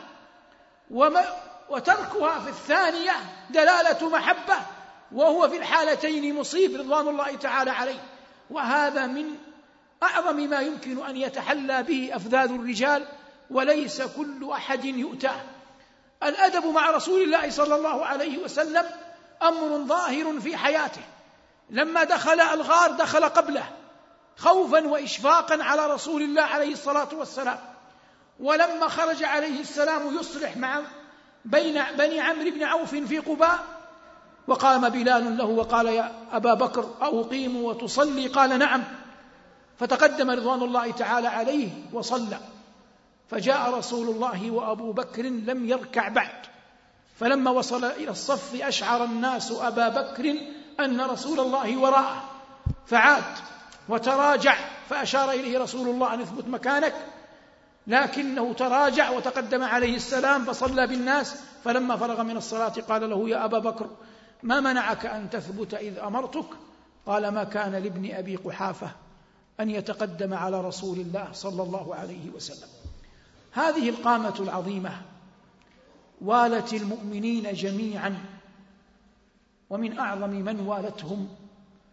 S1: وتركها في الثانية دلالة محبة، وهو في الحالتين مصيب رضوان الله تعالى عليه. وهذا من أعظم ما يمكن أن يتحلى به أفذاذ الرجال، وليس كل أحد يؤتاه. الأدب مع رسول الله صلى الله عليه وسلم أمر ظاهر في حياته. لما دخل الغار دخل قبله خوفا وإشفاقا على رسول الله عليه الصلاة والسلام، ولما خرج عليه السلام يصلح بين بني عمرو بن عوف في قباء وقام بلال له وقال يا أبا بكر أقيم وتصلي؟ قال نعم، فتقدم رضوان الله تعالى عليه وصلى، فجاء رسول الله وأبو بكر لم يركع بعد، فلما وصل إلى الصف أشعر الناس أبا بكر أن رسول الله وراءه، فعاد وتراجع فأشار إليه رسول الله أن اثبت مكانك، لكنه تراجع وتقدم عليه السلام فصلى بالناس، فلما فرغ من الصلاة قال له يا أبا بكر ما منعك أن تثبت إذ أمرتك؟ قال ما كان لابن أبي قحافة أن يتقدم على رسول الله صلى الله عليه وسلم. هذه القامة العظيمة والت المؤمنين جميعا، ومن أعظم من والتهم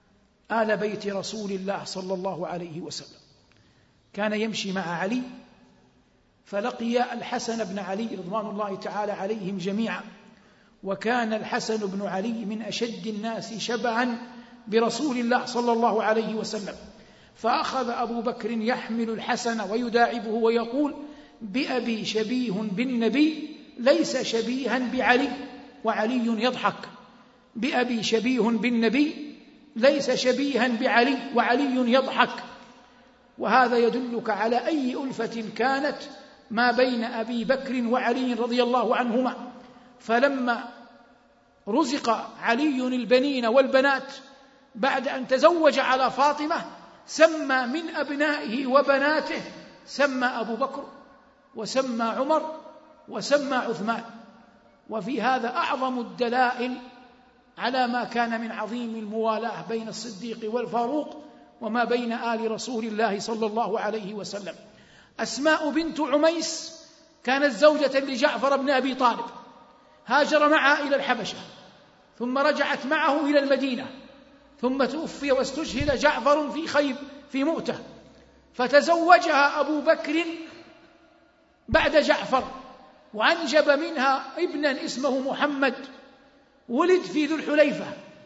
S1: آل بيت رسول الله صلى الله عليه وسلم. كان يمشي مع علي فلقي الحسن بن علي رضوان الله تعالى عليهم جميعا، وكان الحسن بن علي من أشد الناس شبعا برسول الله صلى الله عليه وسلم، فأخذ أبو بكر يحمل الحسن ويداعبه ويقول: بأبي شبيه بالنبي ليس شبيها بعلي، وعلي يضحك. بأبي شبيه بالنبي ليس شبيها بعلي، وعلي يضحك. وهذا يدلك على أي ألفة كانت ما بين أبي بكر وعلي رضي الله عنهما. فلما رزق علي البنين والبنات بعد أن تزوج على فاطمة سمى من أبنائه وبناته، سمى أبو بكر وسمى عمر وسمى عثمان. وفي هذا أعظم الدلائل على ما كان من عظيم الموالاة بين الصديق والفاروق وما بين آل رسول الله صلى الله عليه وسلم. أسماء بنت عميس كانت زوجة لجعفر بن أبي طالب، هاجر معها إلى الحبشة، ثم رجعت معه إلى المدينة، ثم توفي واستشهد جعفر في مؤتة، فتزوجها أبو بكر بعد جعفر، وأنجب منها ابنا اسمه محمد، ولد في ذو الحليفة،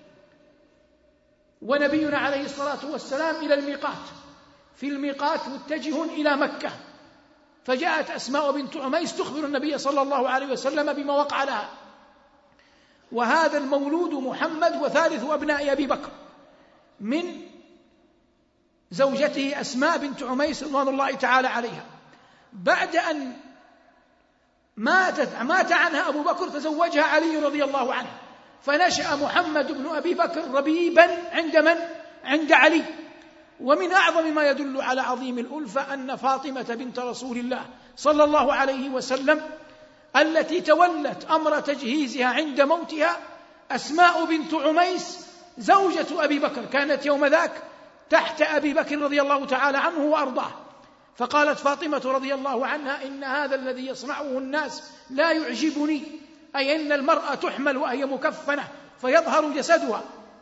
S1: ونبينا عليه الصلاة والسلام إلى الميقات، في الميقات متجه إلى مكة، فجاءت أسماء بنت عميس تخبر النبي صلى الله عليه وسلم بما وقع لها. وهذا المولود محمد وثالث أبناء أبي بكر من زوجته أسماء بنت عميس رضوان الله تعالى عليها. بعد أن مات عنها أبو بكر تزوجها علي رضي الله عنه، فنشأ محمد بن أبي بكر ربيبا عند من؟ عند علي. ومن أعظم ما يدل على عظيم الألفة أن فاطمة بنت رسول الله صلى الله عليه وسلم التي تولت أمر تجهيزها عند موتها أسماء بنت عميس زوجة أبي بكر، كانت يوم ذاك تحت أبي بكر رضي الله تعالى عنه وأرضاه. فقالت فاطمة رضي الله عنها: إن هذا الذي يصنعه الناس لا يعجبني، أي أن المرأة تحمل وهي مكفنة فيظهر جسدها.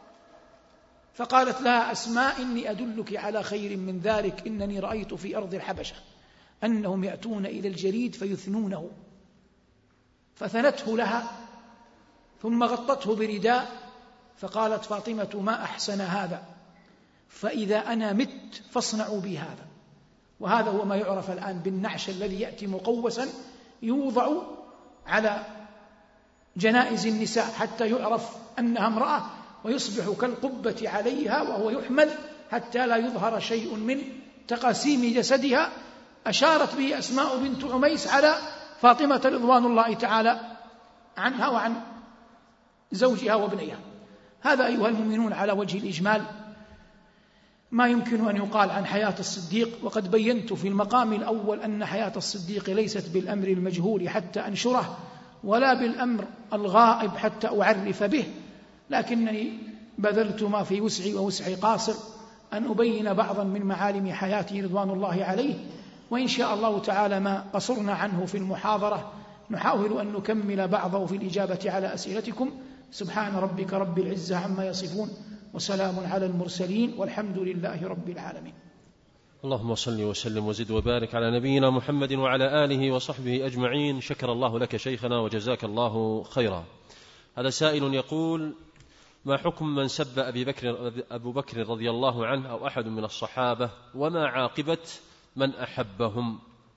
S1: فقالت لها أسماء: إني أدلك على خير من ذلك، إنني رأيت في أرض الحبشة أنهم يأتون إلى الجريد فيثنونه، فثنته لها ثم غطته برداء. فقالت فاطمة: ما أحسن هذا، فإذا أنا مت فاصنعوا بي هذا. وهذا هو ما يعرف الآن بالنعش الذي يأتي مقوسا يوضع على جنائز النساء حتى يعرف أنها امرأة، ويصبح كالقبة عليها وهو يحمل حتى لا يظهر شيء من تقاسيم جسدها. أشارت به أسماء بنت عميس على فاطمة رضوان الله تعالى عنها وعن زوجها وابنيها. هذا أيها المؤمنون على وجه الإجمال ما يمكن أن يقال عن حياة الصديق. وقد بينت في المقام الأول أن حياة الصديق ليست بالأمر المجهول حتى أنشره، ولا بالأمر الغائب حتى أعرف به، لكنني بذلت ما في وسعي ووسع قاصر أن أبين بعضا من معالم حياته رضوان الله عليه. وإن شاء الله تعالى ما قصرنا عنه في المحاضرة نحاول أن نكمل بعضه في الإجابة على أسئلتكم. سبحان ربك رب العزة عما يصفون، وسلام على المرسلين، والحمد لله رب العالمين.
S2: اللهم صل وسلم وزد وبارك على نبينا محمد وعلى آله وصحبه أجمعين. شكر الله لك شيخنا وجزاك الله خيرا. هذا سائل يقول: ما حكم من سب أبو بكر رضي الله عنه أو أحد من الصحابة، وما عاقبة من أحبهم؟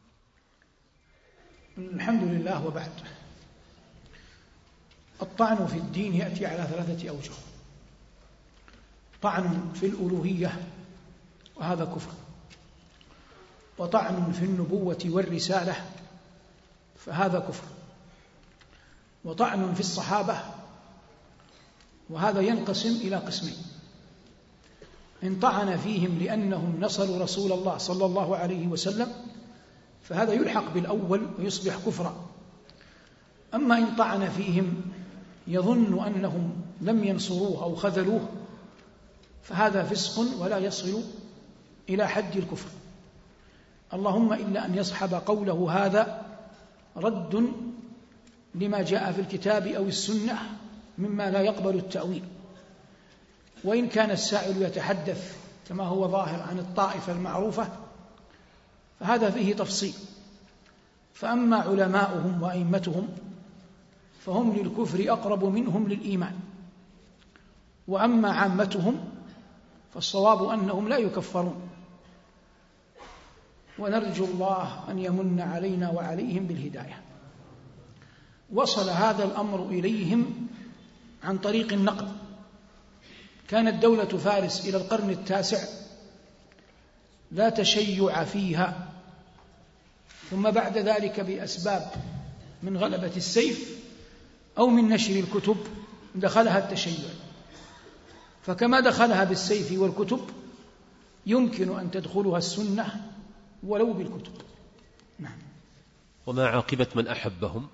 S1: الحمد لله. وبعد، الطعن في الدين يأتي على 3 أوجه: طعن في الألوهية وهذا كفر، وطعن في النبوة والرسالة فهذا كفر، وطعن في الصحابة وهذا ينقسم إلى قسمين: إن طعن فيهم لأنهم نصروا رسول الله صلى الله عليه وسلم فهذا يلحق بالأول ويصبح كفرا. أما إن طعن فيهم يظن أنهم لم ينصروه أو خذلوه فهذا فسق ولا يصل إلى حد الكفر، اللهم إلا أن يصحب قوله هذا رد لما جاء في الكتاب أو السنة مما لا يقبل التأويل. وإن كان السائل يتحدث كما هو ظاهر عن الطائفة المعروفة فهذا فيه تفصيل. فأما علماؤهم وأئمتهم فهم للكفر أقرب منهم للإيمان، وأما عامتهم فالصواب أنهم لا يكفرون، ونرجو الله أن يمن علينا وعليهم بالهداية. وصل هذا الأمر إليهم عن طريق النقل. كانت دولة فارس إلى القرن التاسع لا تشيع فيها، ثم بعد ذلك بأسباب من غلبة السيف أو من نشر الكتب دخلها التشيع. فكما دخلها بالسيف والكتب يمكن أن تدخلها السنة ولو بالكتب. نعم.
S2: وما عاقبة من أحبهم؟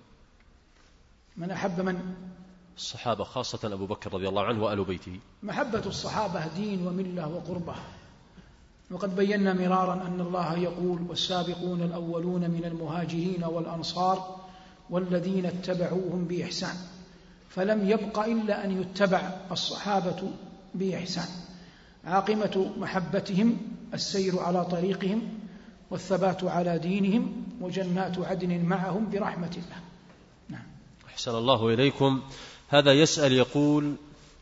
S1: من أحب من؟
S2: الصحابة، خاصة أبو بكر رضي الله عنه وآل بيته.
S1: محبة الصحابة دين وملة وقربة، وقد بينا مرارا أن الله يقول: والسابقون الأولون من المهاجرين والأنصار والذين اتبعوهم بإحسان، فلم يبق إلا أن يتبع الصحابة بإحسان. عاقبة محبتهم السير على طريقهم والثبات على دينهم وجنات عدن معهم برحمة الله. نعم.
S2: أحسن الله إليكم. هذا يسأل يقول: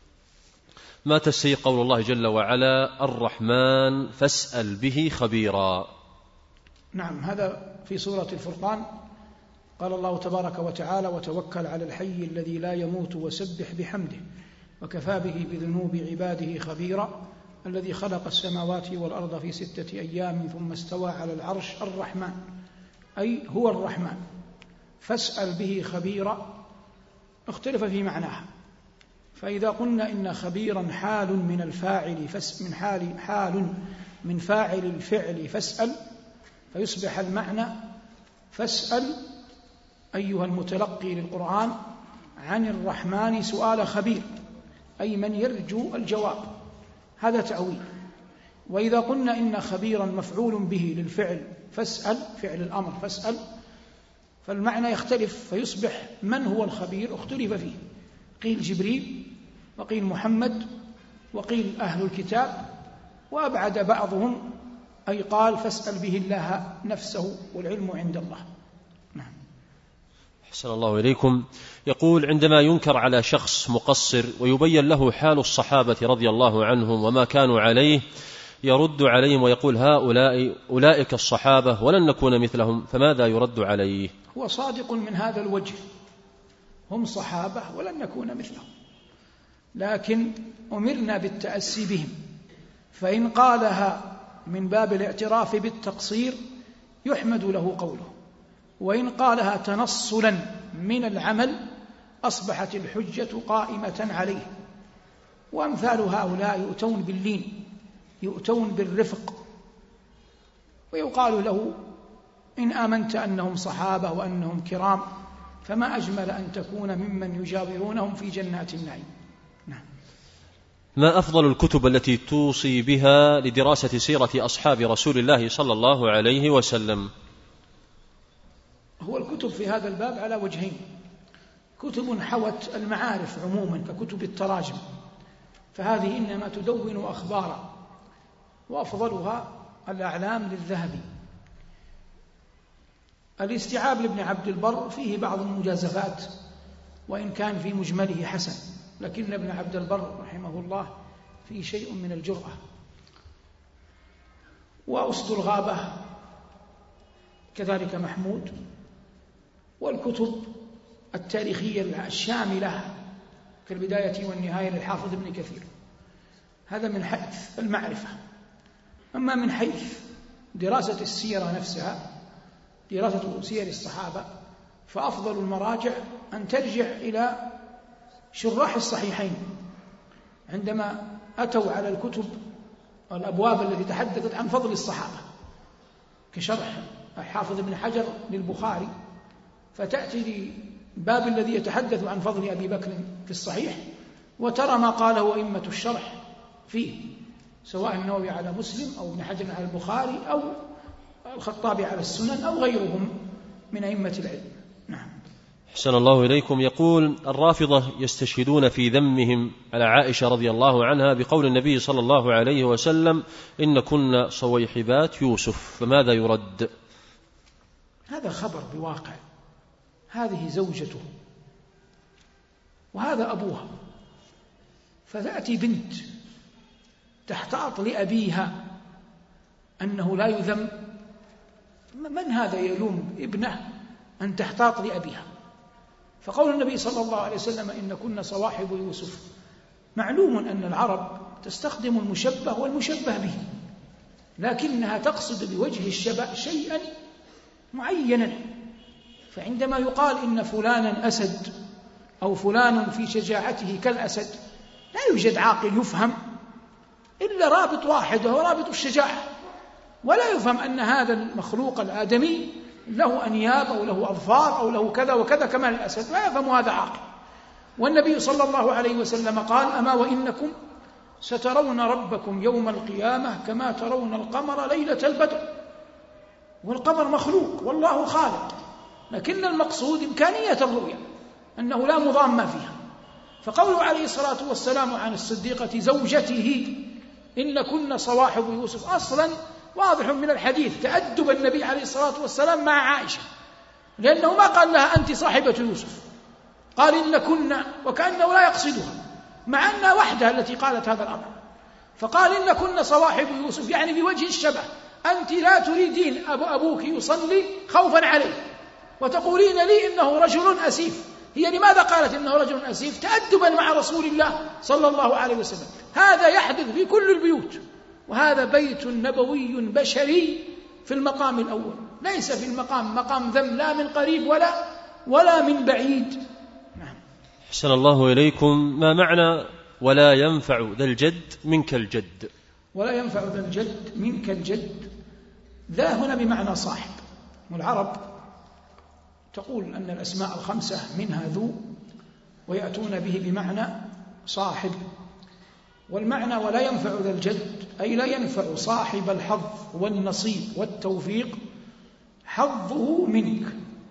S2: ما تفسير قول الله جل وعلا: الرحمن فاسأل به خبيرا؟
S1: نعم، هذا في سورة الفرقان. قال الله تبارك وتعالى: وتوكل على الحي الذي لا يموت وسبح بحمده وكفى به بذنوب عباده خبيرا الذي خلق السماوات والأرض في 6 أيام ثم استوى على العرش الرحمن، أي هو الرحمن، فاسأل به خبيرا. اختلف في معناها، فإذا قلنا إن خبيرا حال من الفاعل حال من فاعل الفعل فاسأل، فيصبح المعنى: فاسأل أيها المتلقي للقرآن عن الرحمن سؤال خبير، أي من يرجو الجواب. هذا تأويل. وإذا قلنا إن خبيرا مفعول به للفعل فاسأل، فعل الأمر فاسأل، فالمعنى يختلف، فيصبح من هو الخبير اختلف فيه، قيل جبريل وقيل محمد وقيل أهل الكتاب، وأبعد بعضهم أي قال فاسأل به الله نفسه والعلم عند الله. نعم.
S2: أحسن الله إليكم. يقول: عندما ينكر على شخص مقصر ويبين له حال الصحابة رضي الله عنهم وما كانوا عليه، يرد عليهم ويقول: أولئك الصحابة ولن نكون مثلهم، فماذا يرد عليه؟
S1: هو صادق من هذا الوجه، هم صحابة ولن نكون مثلهم، لكن أمرنا بالتأسي بهم، فإن قالها من باب الاعتراف بالتقصير يحمد له قوله، وإن قالها تنصلا من العمل أصبحت الحجة قائمة عليه. وأمثال هؤلاء يؤتون باللين، يؤتون بالرفق، ويقال له: إن آمنت أنهم صحابة وأنهم كرام فما أجمل أن تكون ممن يجاورونهم في جنات النعيم. نعم.
S2: ما أفضل الكتب التي توصي بها لدراسة سيرة أصحاب رسول الله صلى الله عليه وسلم؟
S1: هو الكتب في هذا الباب على وجهين: كتب حوت المعارف عموما ككتب التراجم، فهذه إنما تدون أخبارا، وأفضلها الأعلام للذهبي. الاستيعاب لابن عبد البر فيه بعض المجازفات، وإن كان في مجمله حسن، لكن ابن عبد البر رحمه الله فيه شيء من الجرأة. وأسد الغابة كذلك محمود. والكتب التاريخية الشاملة كالبداية والنهاية للحافظ ابن كثير، هذا من حيث المعرفة. أما من حيث دراسة السيرة نفسها، دراسة سير الصحابة، فأفضل المراجع أن ترجع إلى شراح الصحيحين عندما أتوا على الكتب والأبواب التي تحدثت عن فضل الصحابة، كشرح حافظ ابن حجر للبخاري، فتأتي لباب الذي يتحدث عن فضل أبي بكر في الصحيح وترى ما قاله أئمة الشرح فيه، سواء النووي على مسلم أو ابن حجر على البخاري أو الخطابي على السنن أو غيرهم من أئمة العلم. نعم.
S2: أحسن الله إليكم. يقول الرافضة يستشهدون في ذمهم على عائشة رضي الله عنها بقول النبي صلى الله عليه وسلم إن كنا صويحبات يوسف، فماذا يرد؟
S1: هذا خبر بواقع، هذه زوجته وهذا أبوها، فتأتي بنت تحتاط لأبيها أنه لا يذم. من هذا يلوم ابنه أن تحتاط لأبيها؟ فقول النبي صلى الله عليه وسلم إن كنا صواحب يوسف، معلوم أن العرب تستخدم المشبه والمشبه به، لكنها تقصد بوجه الشبه شيئا معينا. فعندما يقال إن فلانا أسد أو فلان في شجاعته كالأسد، لا يوجد عاقل يفهم إلا رابط واحد وهو رابط الشجاعة، ولا يفهم أن هذا المخلوق الآدمي له أنياب أو له أظفار أو له كذا وكذا كما الأسد، لا يفهم هذا عاقل. والنبي صلى الله عليه وسلم قال أما وإنكم سترون ربكم يوم القيامة كما ترون القمر ليلة البدر. والقمر مخلوق والله خالق، لكن المقصود إمكانية الرؤية، أنه لا مضام فيها. فقوله عليه الصلاة والسلام عن الصديقة زوجته إن كنا صواحب يوسف أصلا واضح من الحديث تأدب النبي عليه الصلاة والسلام مع عائشة، لأنه ما قال لها أنت صاحبة يوسف، قال إن كنا، وكأنه لا يقصدها، مع أنها وحدها التي قالت هذا الأمر. فقال إن كنا صواحب يوسف، يعني بوجه الشبه، أنت لا تريدين أبوك يصلي خوفا عليه وتقولين لي إنه رجل أسيف. هي لماذا قالت إنه رجل أسيف؟ تأدبا مع رسول الله صلى الله عليه وسلم. هذا يحدث في كل البيوت، وهذا بيت نبوي بشري في المقام الأول، ليس في المقام مقام ذم لا من قريب ولا من بعيد. نعم.
S2: أحسن الله إليكم. ما معنى ولا ينفع ذا الجد منك الجد؟
S1: ولا ينفع ذا الجد منك الجد، ذا هنا بمعنى صاحب، والعرب تقول أن الأسماء الخمسة منها ذو، ويأتون به بمعنى صاحب. والمعنى ولا ينفع ذا الجد أي لا ينفع صاحب الحظ والنصيب والتوفيق حظه منك.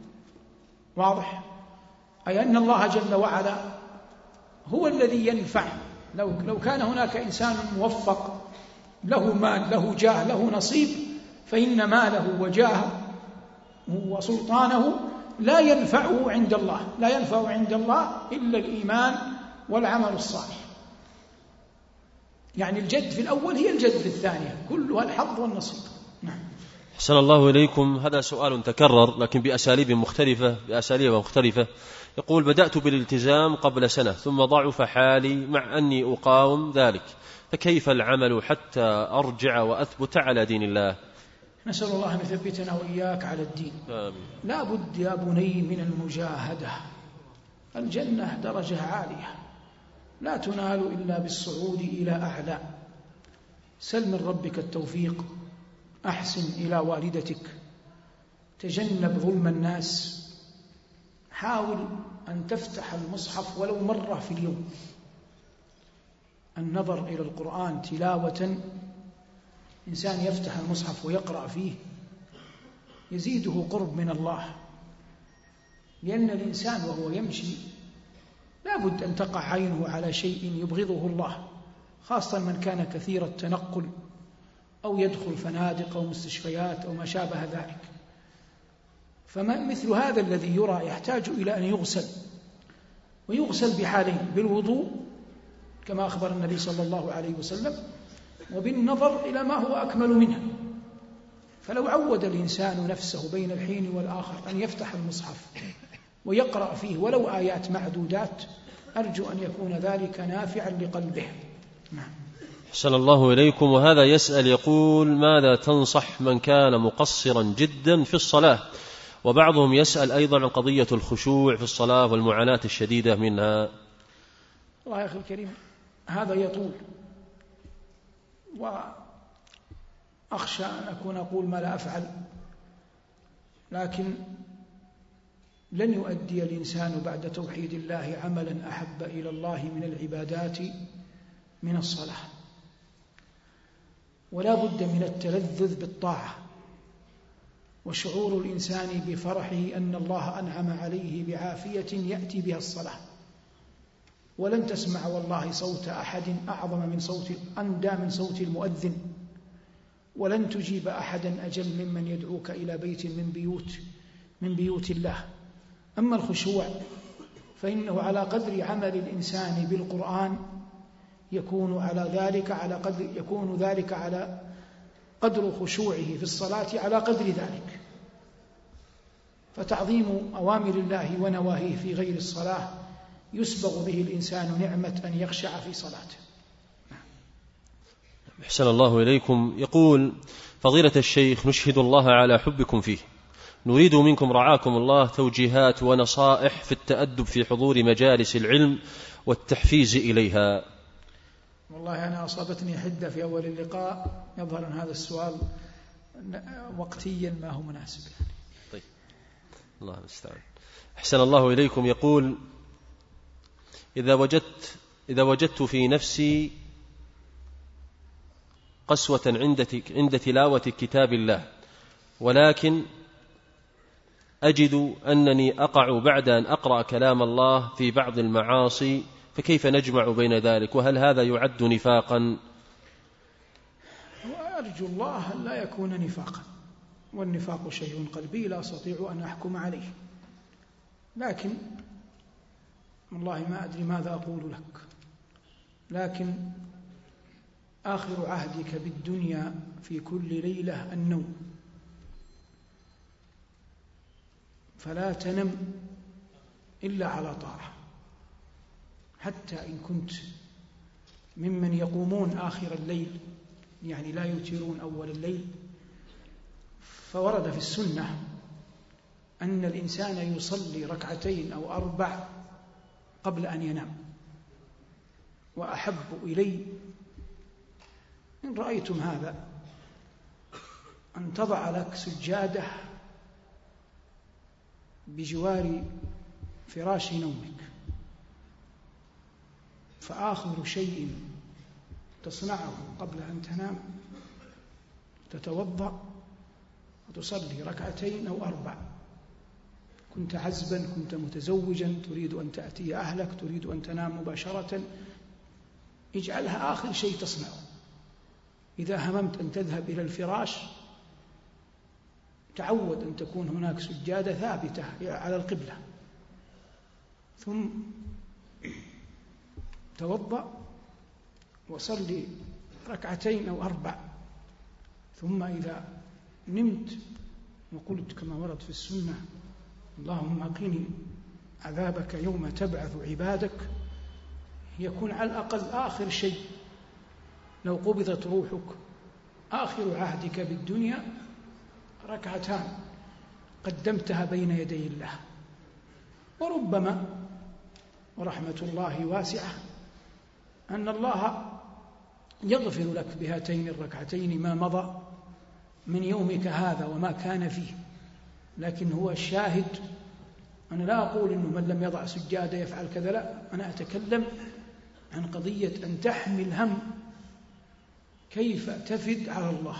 S1: واضح؟ أي أن الله جل وعلا هو الذي ينفع. لو كان هناك إنسان موفق له مال له جاه له نصيب، فإن ماله وجاهه وسلطانه لا ينفعه عند الله، لا ينفع عند الله إلا الإيمان والعمل الصالح. يعني الجد في الأول هي الجد في الثانية، كلها الحظ والنصيب. نعم.
S2: أحسن الله إليكم. هذا سؤال تكرر لكن بأساليب مختلفة. يقول بدأت بالالتزام قبل سنة ثم ضعف حالي مع أني أقاوم ذلك، فكيف العمل حتى أرجع وأثبت على دين الله؟
S1: نسأل الله أن يثبتنا وإياك على الدين. آمين. لا بد يا بني من المجاهدة. الجنة درجة عالية لا تنال إلا بالصعود إلى أعلى. سل من ربك التوفيق، أحسن إلى والدتك، تجنب ظلم الناس، حاول أن تفتح المصحف ولو مرة في اليوم. النظر إلى القرآن تلاوة، إنسان يفتح المصحف ويقرأ فيه يزيده قرب من الله، لأن الإنسان وهو يمشي لا بد أن تقع عينه على شيء يبغضه الله، خاصة من كان كثير التنقل أو يدخل فنادق أو مستشفيات أو ما شابه ذلك. فمثل هذا الذي يرى يحتاج إلى أن يغسل، ويغسل بحالين: بالوضوء كما أخبر النبي صلى الله عليه وسلم، وبالنظر إلى ما هو أكمل منها. فلو عود الإنسان نفسه بين الحين والآخر أن يفتح المصحف ويقرأ فيه ولو آيات معدودات، أرجو أن يكون ذلك نافعا لقلبه. نعم.
S2: أحسن الله إليكم. وهذا يسأل يقول ماذا تنصح من كان مقصرا جدا في الصلاة؟ وبعضهم يسأل أيضا عن قضية الخشوع في الصلاة والمعاناة الشديدة منها.
S1: الله يا أخي الكريم، هذا يطول، وأخشى أن أكون أقول ما لا أفعل، لكن لن يؤدي الإنسان بعد توحيد الله عملا أحب إلى الله من العبادات من الصلاة، ولا بد من التلذذ بالطاعة وشعور الإنسان بفرحه أن الله أنعم عليه بعافية يأتي بها الصلاة. ولن تسمع والله صوت أحد أعظم من أندى من صوت المؤذن، ولن تجيب أحدا أجل ممن يدعوك إلى بيت من بيوت الله. أما الخشوع فإنه على قدر عمل الإنسان بالقرآن يكون ذلك على قدر خشوعه في الصلاة على قدر ذلك. فتعظيم أوامر الله ونواهيه في غير الصلاة يسبغ به الإنسان نعمة أن يخشع في صلاته.
S2: أحسن الله إليكم. يقول فضيلة الشيخ: نشهد الله على حبكم فيه، نريد منكم رعاكم الله توجيهات ونصائح في التأدب في حضور مجالس العلم والتحفيز إليها.
S1: والله أنا أصابتني حدة في أول اللقاء، يظهر أن هذا السؤال وقتيا ما هو مناسب.
S2: طيب، الله المستعان. أحسن الله إليكم. يقول: إذا وجدت في نفسي قسوة عند تلاوة كتاب الله، ولكن أجد أنني أقع بعد أن أقرأ كلام الله في بعض المعاصي، فكيف نجمع بين ذلك؟ وهل هذا يعد نفاقا؟
S1: وأرجو الله أن لا يكون نفاقا، والنفاق شيء قلبي لا أستطيع أن أحكم عليه، لكن والله ما أدري ماذا أقول لك. لكن آخر عهدك بالدنيا في كل ليلة النوم، فلا تنم إلا على طاعة، حتى إن كنت ممن يقومون آخر الليل، يعني لا يوترون أول الليل. فورد في السنة أن الإنسان يصلي 2 أو 4 قبل أن ينام. وأحب إلي إن رأيتم هذا أن تضع لك سجادة بجوار فراش نومك، فآخر شيء تصنعه قبل أن تنام تتوضأ وتصلي 2 أو 4. كنت عزبا، كنت متزوجا، تريد أن تأتي أهلك، تريد أن تنام مباشرة، اجعلها آخر شيء تصنعه. إذا هممت أن تذهب إلى الفراش تعود أن تكون هناك سجادة ثابتة على القبلة، ثم توضأ وصلي 2 أو 4، ثم إذا نمت وقلت كما ورد في السنة: اللهم قني عذابك يوم تبعث عبادك، يكون على الأقل آخر شيء لو قبضت روحك آخر عهدك بالدنيا 2 قدمتها بين يدي الله. وربما، ورحمة الله واسعة، أن الله يغفر لك بهاتين 2 ما مضى من يومك هذا وما كان فيه. لكن هو الشاهد، أنا لا أقول إنه من لم يضع سجادة يفعل كذا، لا، أنا أتكلم عن قضية أن تحمل هم كيف تفد على الله.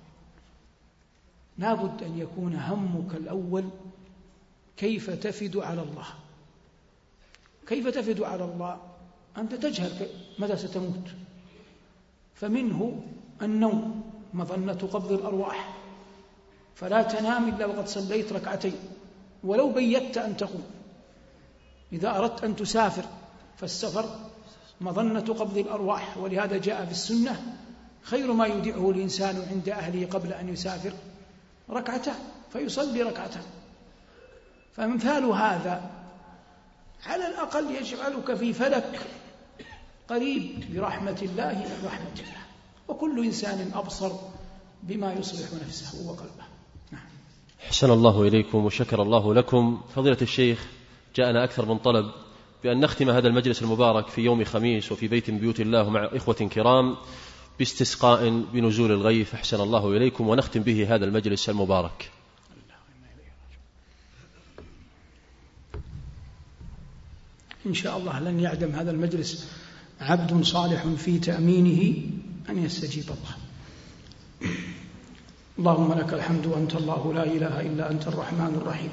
S1: لابد أن يكون همك الأول كيف تفد على الله. كيف تفد على الله؟ أنت تجهل متى ستموت، فمنه النوم، مظنة قبض الأرواح، فلا تنام إلا وقد صليت 2 ولو بيت أن تقوم. إذا أردت أن تسافر فالسفر مظنة قبض الأرواح، ولهذا جاء في السنة: خير ما يودعه الإنسان عند أهله قبل أن يسافر 2، فيصلي 2. فمثال هذا على الأقل يجعلك في فلك قريب برحمة الله من رحمة الله، وكل إنسان أبصر بما يصلح نفسه وقلبه. نعم.
S2: أحسن الله إليكم وشكر الله لكم. فضيلة الشيخ، جاءنا أكثر من طلب بأن نختم هذا المجلس المبارك في يوم خميس وفي بيت من بيوت الله مع إخوة كرام باستسقاء بنزول الغيث. أحسن الله إليكم، ونختم به هذا المجلس المبارك.
S1: إن شاء الله لن يعدم هذا المجلس عبد صالح في تأمينه أن يستجيب الله. اللهم لك الحمد وأنت الله لا إله إلا أنت الرحمن الرحيم،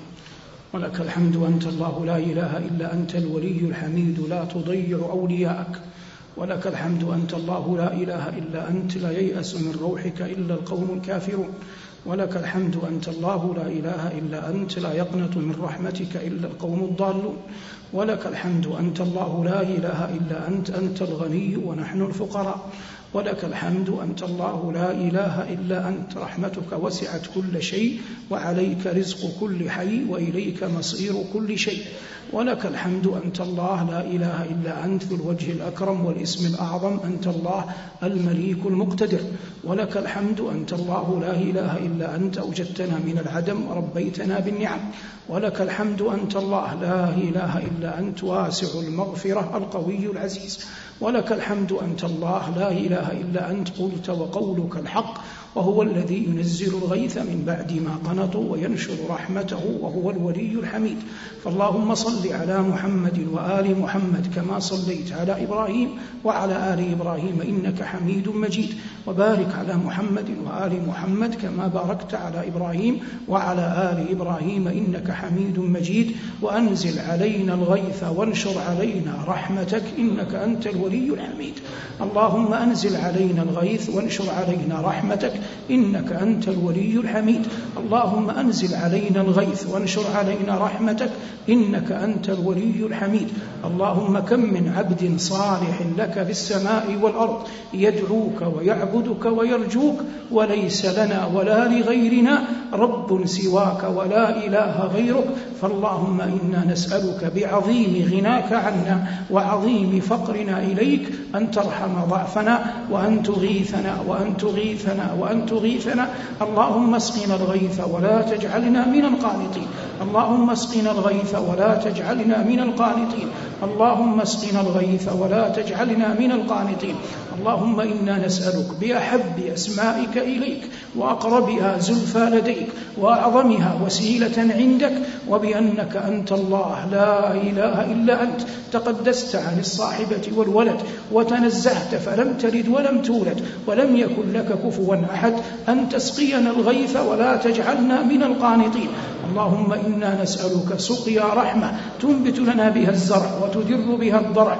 S1: ولك الحمد وأنت الله لا إله إلا أنت الولي الحميد لا تضيع أولياءك، ولك الحمد أنت الله لا إله إلا أنت لا ييأس من روحك إلا القوم الكافرون، ولك الحمد أنت الله لا إله إلا أنت لا يقنط من رحمتك إلا القوم الضالون، ولك الحمد أنت الله لا إله إلا أنت الغني ونحن الفقراء، ولك الحمد أنت الله لا إله إلا أنت رحمتك وسعت كل شيء وعليك رزق كل حي وإليك مصير كل شيء، ولك الحمد أنت الله لا إله إلا أنت ذو الوجه الأكرم والاسم الأعظم، أنت الله المليك المقتدر، ولك الحمد أنت الله لا إله إلا أنت أوجدتنا من العدم وربيتنا بالنعم، ولك الحمد أنت الله لا إله إلا أنت واسع المغفرة القوي العزيز، ولك الحمد أنت الله لا إله إلا أنت قلت وقولك الحق وهو الذي ينزل الغيث من بعد ما قنطوا وينشر رحمته وهو الولي الحميد. فاللهم صل على محمد وآل محمد كما صليت على إبراهيم وعلى آل إبراهيم إنك حميد مجيد، وبارك على محمد وآل محمد كما باركت على إبراهيم وعلى آل إبراهيم إنك حميد مجيد، وأنزل علينا الغيث وانشر علينا رحمتك إنك أنت الولي الحميد. اللهم أنزل علينا الغيث وانشر علينا رحمتك إنك أنت الولي الحميد. اللهم أنزل علينا الغيث وانشر علينا رحمتك إنك أنت الولي الحميد. اللهم كم من عبد صالح لك في السماء والأرض يدعوك ويعبدك ويرجوك وليس لنا ولا لغيرنا رب سواك ولا إله غيرك، فاللهم إنا نسألك بعظيم غناك عنا وعظيم فقرنا إليك أن ترحم ضعفنا وأن تغيثنا وأن تغيثنا وأن تغيثنا. اللهم اسقنا الغيث ولا تجعلنا من القانطين، اللهم اسقنا الغيث ولا تجعلنا من القانطين، اللهم اسقنا الغيث ولا تجعلنا من القانطين. اللهم إنا نسألك بأحب أسمائك إليك وأقربها زلفى لديك وأعظمها وسيلة عندك، وبأنك أنت الله لا إله إلا أنت تقدست عن الصاحبة والولد وتنزهت فلم تلد ولم تولد ولم يكن لك كفوا أحد، أن تسقينا الغيث ولا تجعلنا من القانطين. اللهم إنا نسألك سقيا رحمة تنبت لنا بها الزرع وتدر بها الضرع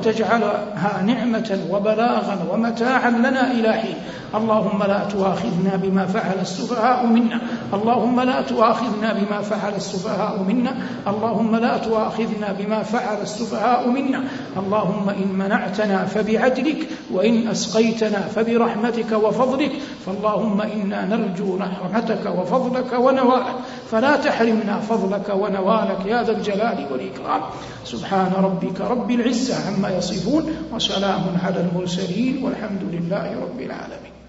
S1: وتجعلها نعمة وبلاغا ومتاعا لنا إلى حين. اللهم لا تؤاخذنا بما فعل السفهاء منا، اللهم لا تؤاخذنا بما فعل السفهاء منا، اللهم لا تؤاخذنا بما فعل السفهاء منا. اللهم إن منعتنا فبعدلك وإن أسقيتنا فبرحمتك وفضلك، فاللهم إنا نرجو رحمتك وفضلك ونوالك، فلا تحرمنا فضلك ونوالك يا ذا الجلال والإكرام. سبحان ربك رب العزة عما يصفون وسلام على المرسلين والحمد لله رب العالمين.